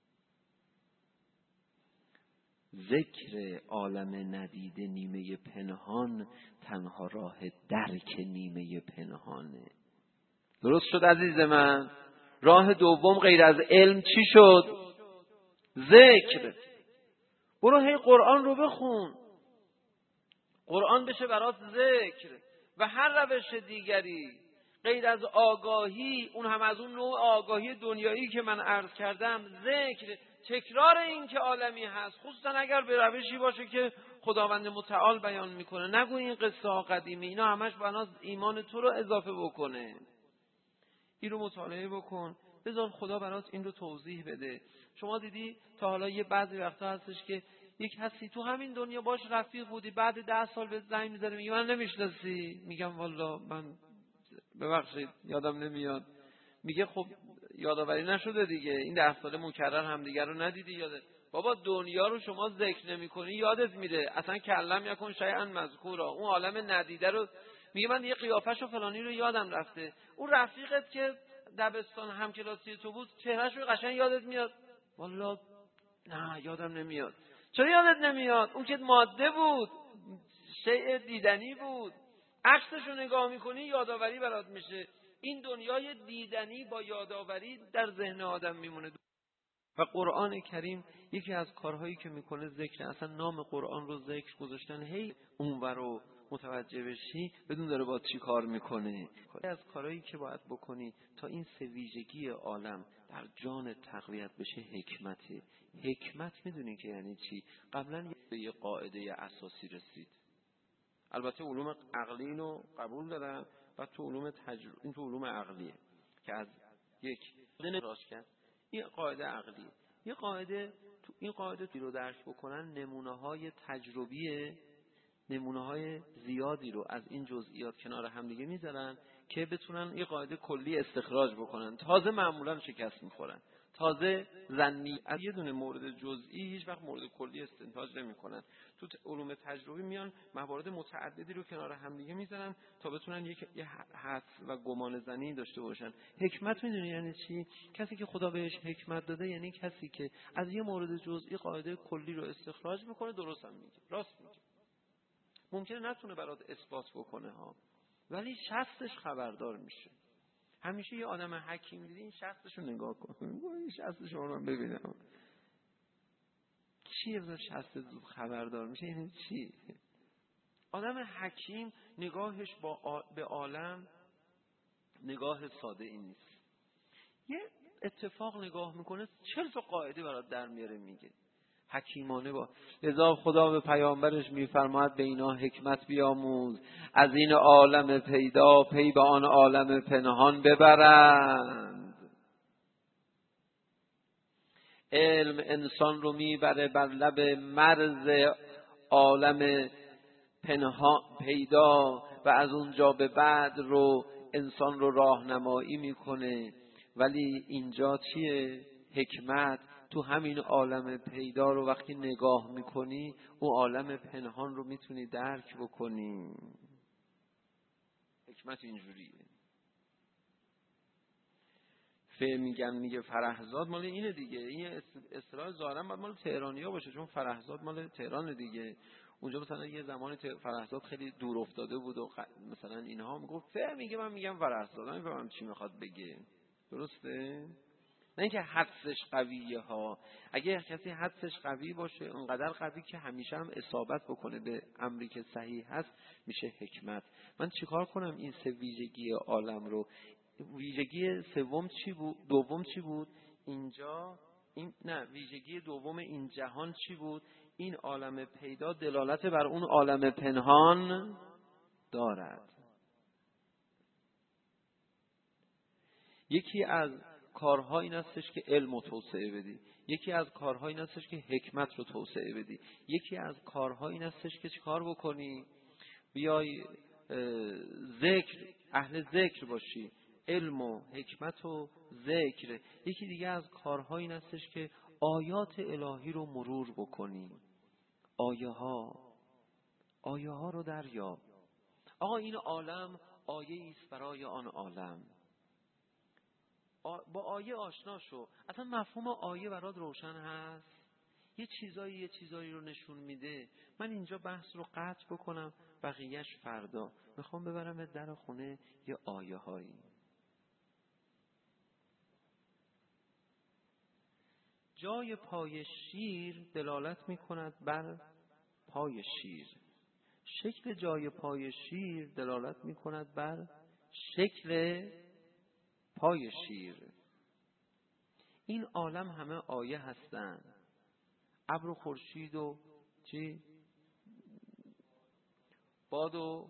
ذکر عالم ندیده نیمه پنهان، تنها راه درک نیمه پنهانه. درست شد عزیز من؟ راه دوم غیر از علم چی شد؟ ذکر. برو هی قرآن رو بخون، قرآن بشه برات ذکر. و هر روش دیگری غیر از آگاهی، اون هم از اون نوع آگاهی دنیایی که من عرض کردم، ذکر، تکرار این که عالمی هست، خصوصا اگر به روشی باشه که خداوند متعال بیان میکنه. نگو این قصه ها قدیمی، اینا همش بنا ایمان تو رو اضافه بکنه. این رو مطالعه بکن، بذار خدا برات این رو توضیح بده. شما دیدی تا حالا یه بعضی وقتا هستش که یک کسی تو همین دنیا باش رفیق بودی، بعد ده سال به زنگ میذاره میگه من نمیشناسی، میگم والا من ببخشید یادم نمیاد. میگه خب یادآوری نشده دیگه، این ده ساله مکرر همدیگه رو ندیدی یاده. بابا دنیا رو شما ذکر نمی‌کنی یادت میره، اصلا کلم یکن شیئا مذکورا. اون عالم ندیده رو میگه من یه قیافش و فلانی رو یادم رفته. اون رفیقت که دبستان همکلاسی تو بود چهرهش رو قشنگ یادت میاد؟ والا نه یادم نمیاد. چرا یادت نمیاد؟ اون که ماده بود، شیء دیدنی بود. عکسش رو نگاه میکنی یادآوری برات میشه. این دنیای دیدنی با یادآوری در ذهن آدم میمونه. و قرآن کریم یکی از کارهایی که میکنه ذکر. اصلا نام قرآن رو ذکر گذاشتن، هی اونور رو متوجه بشی بدون داره با چی کار میکنه. یکی از کارهایی که باید بکنی تا این سه ویژگی عالم در جان تقویت بشه حکمته. حکمت میدونی که یعنی چی؟ قبلا یه قاعده اساسی رسید. البته علوم عقلی اینو قبول دارن و تو علوم تجربه، این تو علوم عقلیه که از یک راش کرد. این قاعده عقلیه. یه قاعده تو این قاعده رو درک بکنن، نمونه‌های تجربیه، نمونه‌های زیادی رو از این جزئیات کنار هم دیگه میذارن که بتونن یه قاعده کلی استخراج بکنن. تازه معمولا شکست میخورن. تازه ظنی از یه دونه مورد جزئی هیچ وقت مورد کلی استنتاج نمی‌کنن. تو علوم تجربی میان موارد متعددی رو کنار هم دیگه میذارن تا بتونن یک یه حدس و گمان زنی داشته باشن. حکمت میدونی یعنی چی؟ کسی که خدا بهش حکمت داده یعنی کسی که از یه مورد جزئی قاعده کلی رو استخراج میکنه، درست هم میگه، راست میگه. ممکنه نتونه برات اثبات بکنه ها، ولی شخصش خبردار میشه. همیشه یه آدم حکیم دیدی این شخصش رو نگاه کن، این شخصش رو من ببینم، چیه بذار شصت زود خبردار میشه؟ این چی؟ آدم حکیم نگاهش با آ... به عالم نگاه ساده ای نیست. یه اتفاق نگاه میکنه چهل تا قاعده برات در میاره میگه. حکیمانه با لذا خدا به پیامبرش میفرماید به اینا حکمت بیاموز، از این عالم پیدا پی به آن عالم پنهان ببرند. علم انسان رو میبره بر لب مرز عالم پنهان پیدا و از اونجا به بعد رو انسان رو راهنمایی میکنه. ولی اینجا چیه؟ حکمت تو همین عالم پیدا رو وقتی نگاه میکنی اون عالم پنهان رو میتونی درک بکنی. حکمت اینجوریه. فهم میگن میگه فرهزاد مال اینه دیگه، این اصطلاح ظاهرا باید مال تهرانیا باشه چون فرهزاد مال تهران دیگه. اونجا مثلا یه زمان فرهزاد خیلی دور افتاده بود و مثلا اینها میگفت فهم میگه من میگم فرهزاد، من میفهمم چی میخواد بگه. درسته؟ نه اینکه حدسش قویه ها. اگه کسی حدسش قوی باشه اونقدر قوی که همیشه هم اصابت بکنه به امری که صحیح هست میشه حکمت. من چیکار کنم این سه ویژگی عالم رو؟ ویژگی سوم چی بود؟ دوم چی بود؟ اینجا این نه ویژگی دوم این جهان چی بود؟ این عالم پیدا دلالت بر اون عالم پنهان دارد. یکی از کارها این هستش که علم رو توسعه بدی، یکی از کارها این هستش که حکمت رو توسعه بدی، یکی از کارها این هستش که چیکار بکنی؟ بیای ذکر، اهل ذکر باشی، علم و حکمت و ذکر. یکی دیگه از کارها این هستش که آیات الهی رو مرور بکنی. آیه ها آیه ها رو دریاب. آقا این عالم آیه ایست برای آن عالم. با آیه آشنا شو. اصلا مفهوم آیه برات روشن هست؟ یه چیزایی یه چیزایی رو نشون میده. من اینجا بحث رو قطع بکنم، بقیهش فردا. میخوام ببرم در خونه یه آیه هایی. جای پای شیر دلالت میکند بر پای شیر. شکل جای پای شیر دلالت میکند بر شکل پای شیر. این عالم همه آیه هستن. ابر و خورشید و چی؟ باد و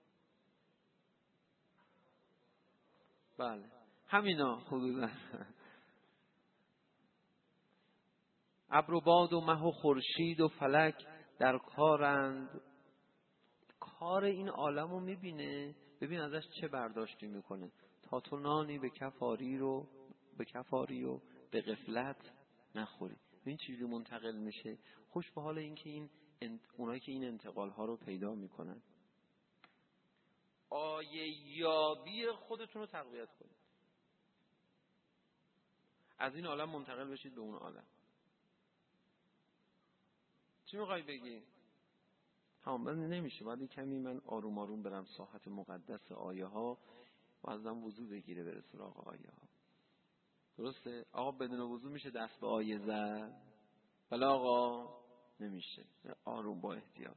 بله همینا حدودا. ابر و باد و مه و خورشید و فلک در کارند. کار این عالم رو میبینه، ببین ازش چه برداشتی میکنه. تا تو نانی به کفاری رو به کفاری و به غفلت نخوری. این چیزی منتقل میشه. خوش به حال این که این انت... اونایی که این انتقال ها رو پیدا میکنن. آیه یابی خودتون رو تقویت کنید. از این عالم منتقل بشید به اون عالم. چی میخوای بگی؟ تمام بند نمیشه. باید کمی من آروم آروم برم ساحت مقدس آیه ها و ازم وضو بگیره بره سراغ آیه ها. درسته؟ آقا بدون وضو میشه دست به آیه زد؟ بله آقا نمیشه. آروم با احتیاط.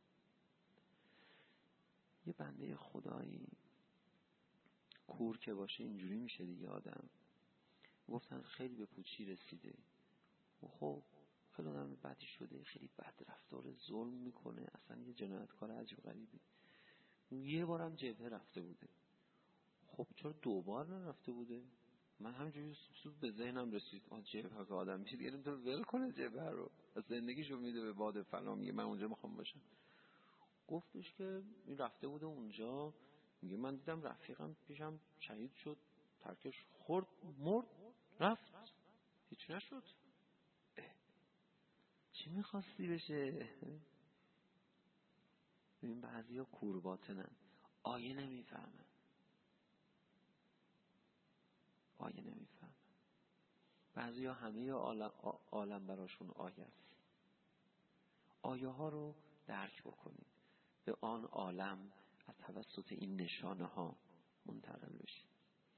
یه بنده خدایی کور که باشه اینجوری میشه دیگه. آدم گفتن خیلی به پوچی رسیده و خب خیلی آدم بدی شده، خیلی بد رفتار، ظلم میکنه، اصلا یه جنایتکار عجیب غریبی. یه بارم جبهه رفته بوده. خب چرا دو بار نرفته بوده؟ من همینجوری سود به ذهنم رسید آن جبهه که آدم میشه دیگه نمیتونه ول کنه جبهه رو، از زندگیشو میده به باد فلان، میگه من اونجا میخوام باشم. گفتش که این رفته بوده اونجا، میگه من دیدم رفیقم پیشم شهید شد، ترکش خورد مرد رفت هیچ نشد. چی میخواستی بشه؟ این بعضی ها کورباطنن، آیه نمیفهمن آیه نمیفهمن بعضی ها همه عالم, عالم براشون آیه است. آیه ها رو درک بکنید، به آن عالم از توسط این نشانه ها منتقل بشید.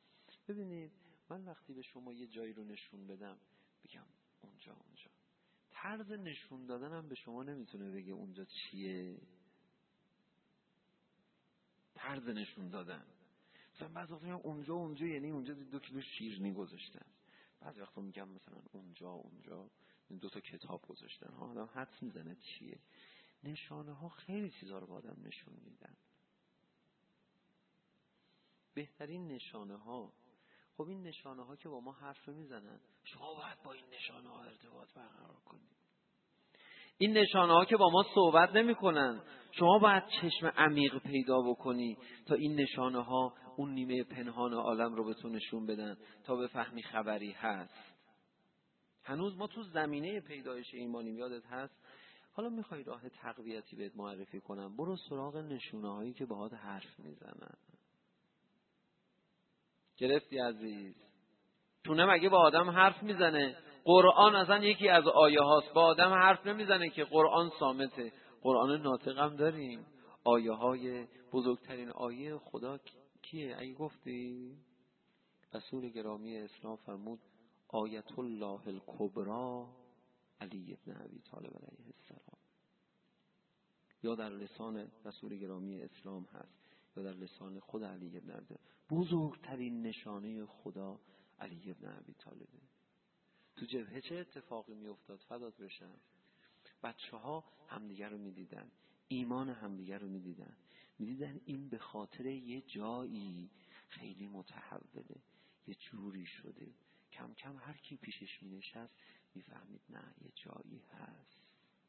ببینید من وقتی به شما یه جایی رو نشون بدم بگم اونجا اونجا طرز نشون دادن هم به شما نمیتونه بگه اونجا چیه. طرز نشون دادن مثلا بعضی وقتا میگم اونجا اونجا یعنی اونجا دو کیلو شیرینی گذاشتن، بعضی وقتا میگم مثلا اونجا اونجا دو تا کتاب گذاشتن. ها آدم حدس میزنه چیه. نشانه ها خیلی چیزا رو با آدم نشون میدن. بهترین نشانه ها، خب این نشانه ها که با ما حرف میزنن، شما باید با این نشانه ها ارتباط برقرار کنید. این نشانه ها که با ما صحبت نمی کنن، شما باید چشم عمیق پیدا بکنی تا این نشانه ها اون نیمه پنهان عالم رو به تو نشون بدن تا بفهمی خبری هست. هنوز ما تو زمینه پیدایش ایمانیم، یادت هست؟ حالا میخوای راه تقویتی بهت معرفی کنم، برو سراغ نشونه هایی که باهات حرف میزنن. گرفتی عزیز؟ چونه مگه با آدم حرف میزنه؟ قرآن اصلا یکی از آیه هاست، با آدم حرف نمیزنه که، قرآن صامته. قرآن ناطق هم داریم. آیه های بزرگترین آیه خدا کیه؟ اگه گفتی رسول گرامی اسلام فرمود آیت الله الکبری علی ابن ابی طالب علیه السلام. یا در لسان رسول گرامی اسلام هست یا در لسان خود علی ابن ابی طالب. بزرگترین نشانه خدا علی ابن ابی طالبه. تو جبهه چه اتفاقی می افتاد؟ فدات بشم. بچه ها همدیگر رو می دیدن، ایمان همدیگر رو می دیدن، می دیدن این به خاطر یه جایی خیلی متحوله، یه جوری شده. کم کم هر کی پیشش می نشست می فهمید نه یه جایی هست.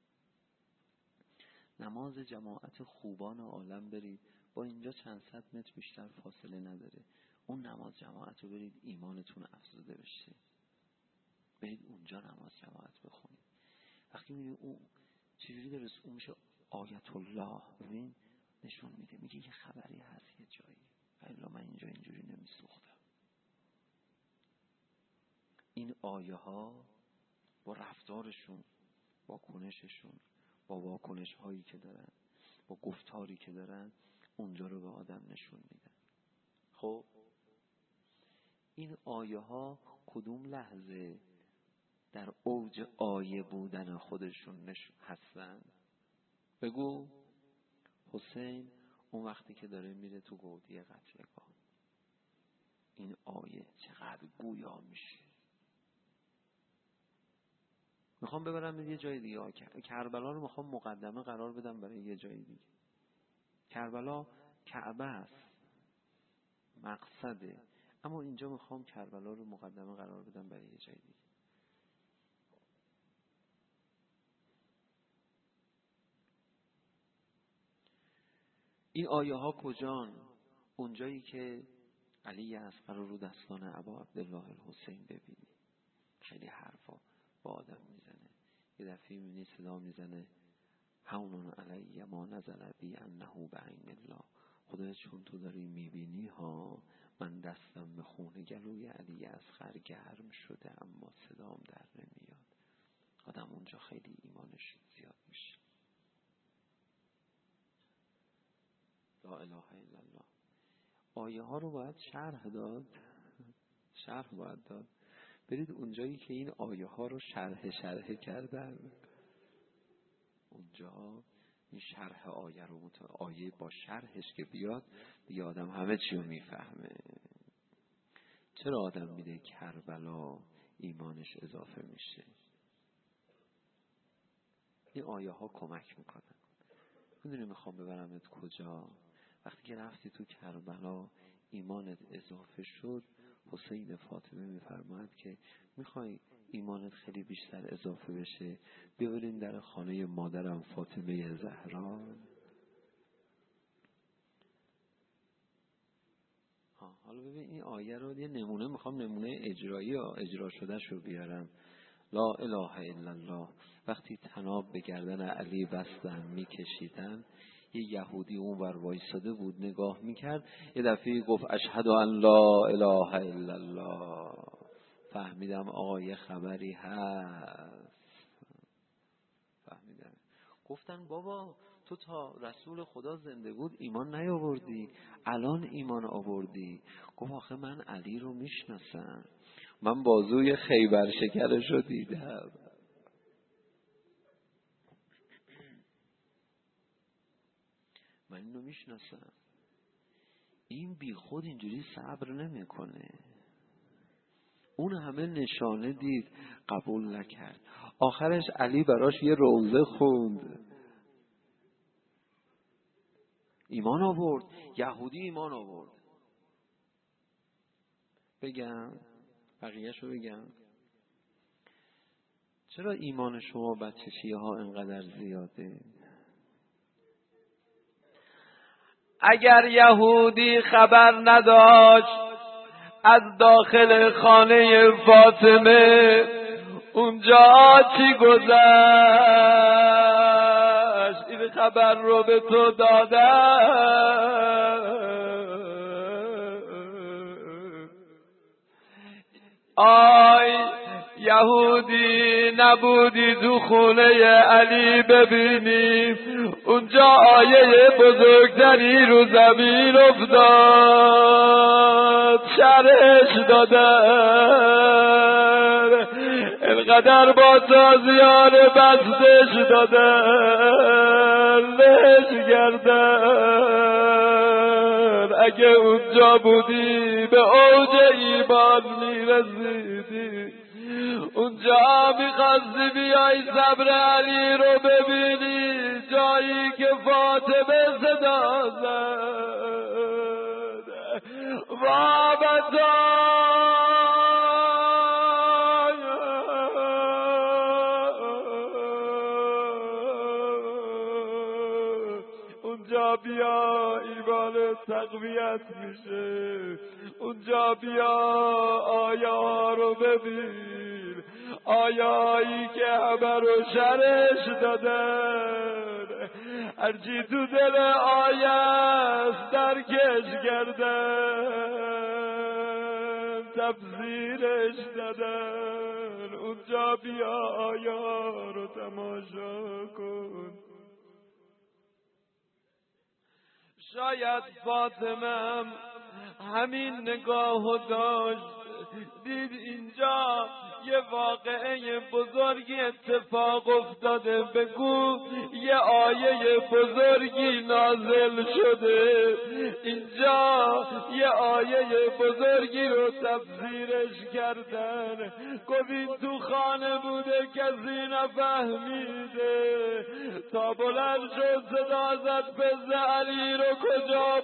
نماز جماعت خوبان عالم برید، با اینجا چند صد متر بیشتر فاصله نداره. اون نماز جماعت رو برید ایمانتون افزوده بشه، برید اونجا نماز جماعت بخونید. وقتی میبینید اون چجوری درست اون میشه آیت الله، ببین نشون میده، میگه یه خبری هست یه جایی، الا من اینجا اینجوری نمیسوختم. این آیه ها با رفتارشون، با کنششون، با واکنش هایی که دارن، با گفتاری که دارن، اونجا رو به آدم نشون میدن. خب این آیه ها کدوم لحظه در اوج آیه بودن خودشون نش هستن؟ بگو. حسین اون وقتی که داره میره تو گودی قتلگاه، این آیه چقدر گویا میشه. میخوام ببرم یه جای دیگه. کربلا رو میخوام مقدمه قرار بدم برای یه جای دیگه. کربلا کعبه است، مقصده، اما اینجا میخوام کربلا رو مقدمه قرار بدم برای یه جای دیگه. این آیه ها کجان؟ اونجایی که علی اصغر رو دستان ابا عبدالله الحسین ببینی. خیلی حرفا با آدم میزنه. یه دفعه میبینی صدا میزنه هونون علی ما نزل بی انه بعین الله. خدا چون تو داری میبینی ها، من دستم به خون گلوی علی اصغر گرم شده اما صدام در نمیاد. آدم اونجا خیلی ایمانش زیاد میشه. لا اله الا الله. آیه ها رو باید شرح داد، شرح باید داد. برید اونجایی که این آیه ها رو شرح شرح کردن، اونجا این شرح آیه رو مت... آیه با شرحش که بیاد دیگه آدم همه چی رو میفهمه. چرا آدم میده کربلا ایمانش اضافه میشه؟ این آیه ها کمک میکنن. میدونی میخوام ببرمت کجا؟ وقتی که رفتی تو کربلا ایمانت اضافه شد، حسین فاطمه میفرماید که میخوای ایمانت خیلی بیشتر اضافه بشه، بیا بریم در خانه مادرم فاطمه زهرا. ها حالا ببین این آیه رو یه نمونه میخوام، نمونه اجرایی اجرا شده شو بیارم. لا اله الا الله. وقتی طناب به گردن علی بستن میکشیدن، یه یهودی اون ور وایساده بود نگاه میکرد، یه دفعه گفت اشهد ان لا اله الا الله. فهمیدم آقا یه خبری هست. فهمیدم. گفتن بابا تو تا رسول خدا زنده بود ایمان نیاوردی، الان ایمان آوردی. گفت آخه من علی رو میشناسم، من بازوی خیبر شکرش رو دیدم. من اینو میشناسم. این بی خود اینجوری صبر نمیکنه. اون همه نشانه دید قبول نکرد. آخرش علی براش یه روزه خوند، ایمان آورد. یهودی ایمان آورد. بگم بقیه‌شو بگم. چرا ایمان شما بچه شیعه ها اینقدر زیاده؟ اگر یهودی خبر نداشت از داخل خانه فاطمه اونجا چی گذشت، این خبر رو به تو دادن. آی یهودی نبودی تو خونه علی ببینی اونجا آیه بزرگتری رو زمین افتاد، شرحش دادن، انقدر با تازیان بستش دادن، لش گردن. اگه اونجا بودی به اوج ایمان میرسیدی، اونجا میخواستی بیای صبر علی رو ببینی، جایی که فاطمه صدا زد وابتا اونجا بیا ایمان تقویت میشه، اونجا بیا آیه ها رو ببین، آیایی که همه رو شرش دادن، هرچی تو دل آیه است درکش کردن، تفسیرش دادن. اونجا بیا آیه ها رو تماشا کن. شاید فاطمه همین نگاهو داشت، دید اینجا یه واقعه بزرگی اتفاق افتاده، بگو یه آیه بزرگی نازل شده، اینجا یه آیه بزرگی رو تفسیرش کردن. گفت این تو خانه بوده کسی نفهمیده، تا بلند شد صدا زد پز علی رو کجا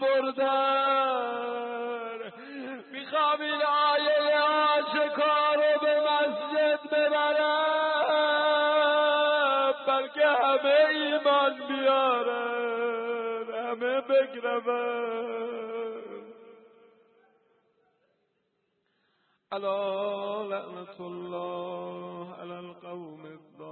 بردن. میخوام این آیه آشکار رو به مسجد ببرم، بلکه همه ایمان بیارن، همه بگرمن. الا لعنت الله علی القوم الظالمین.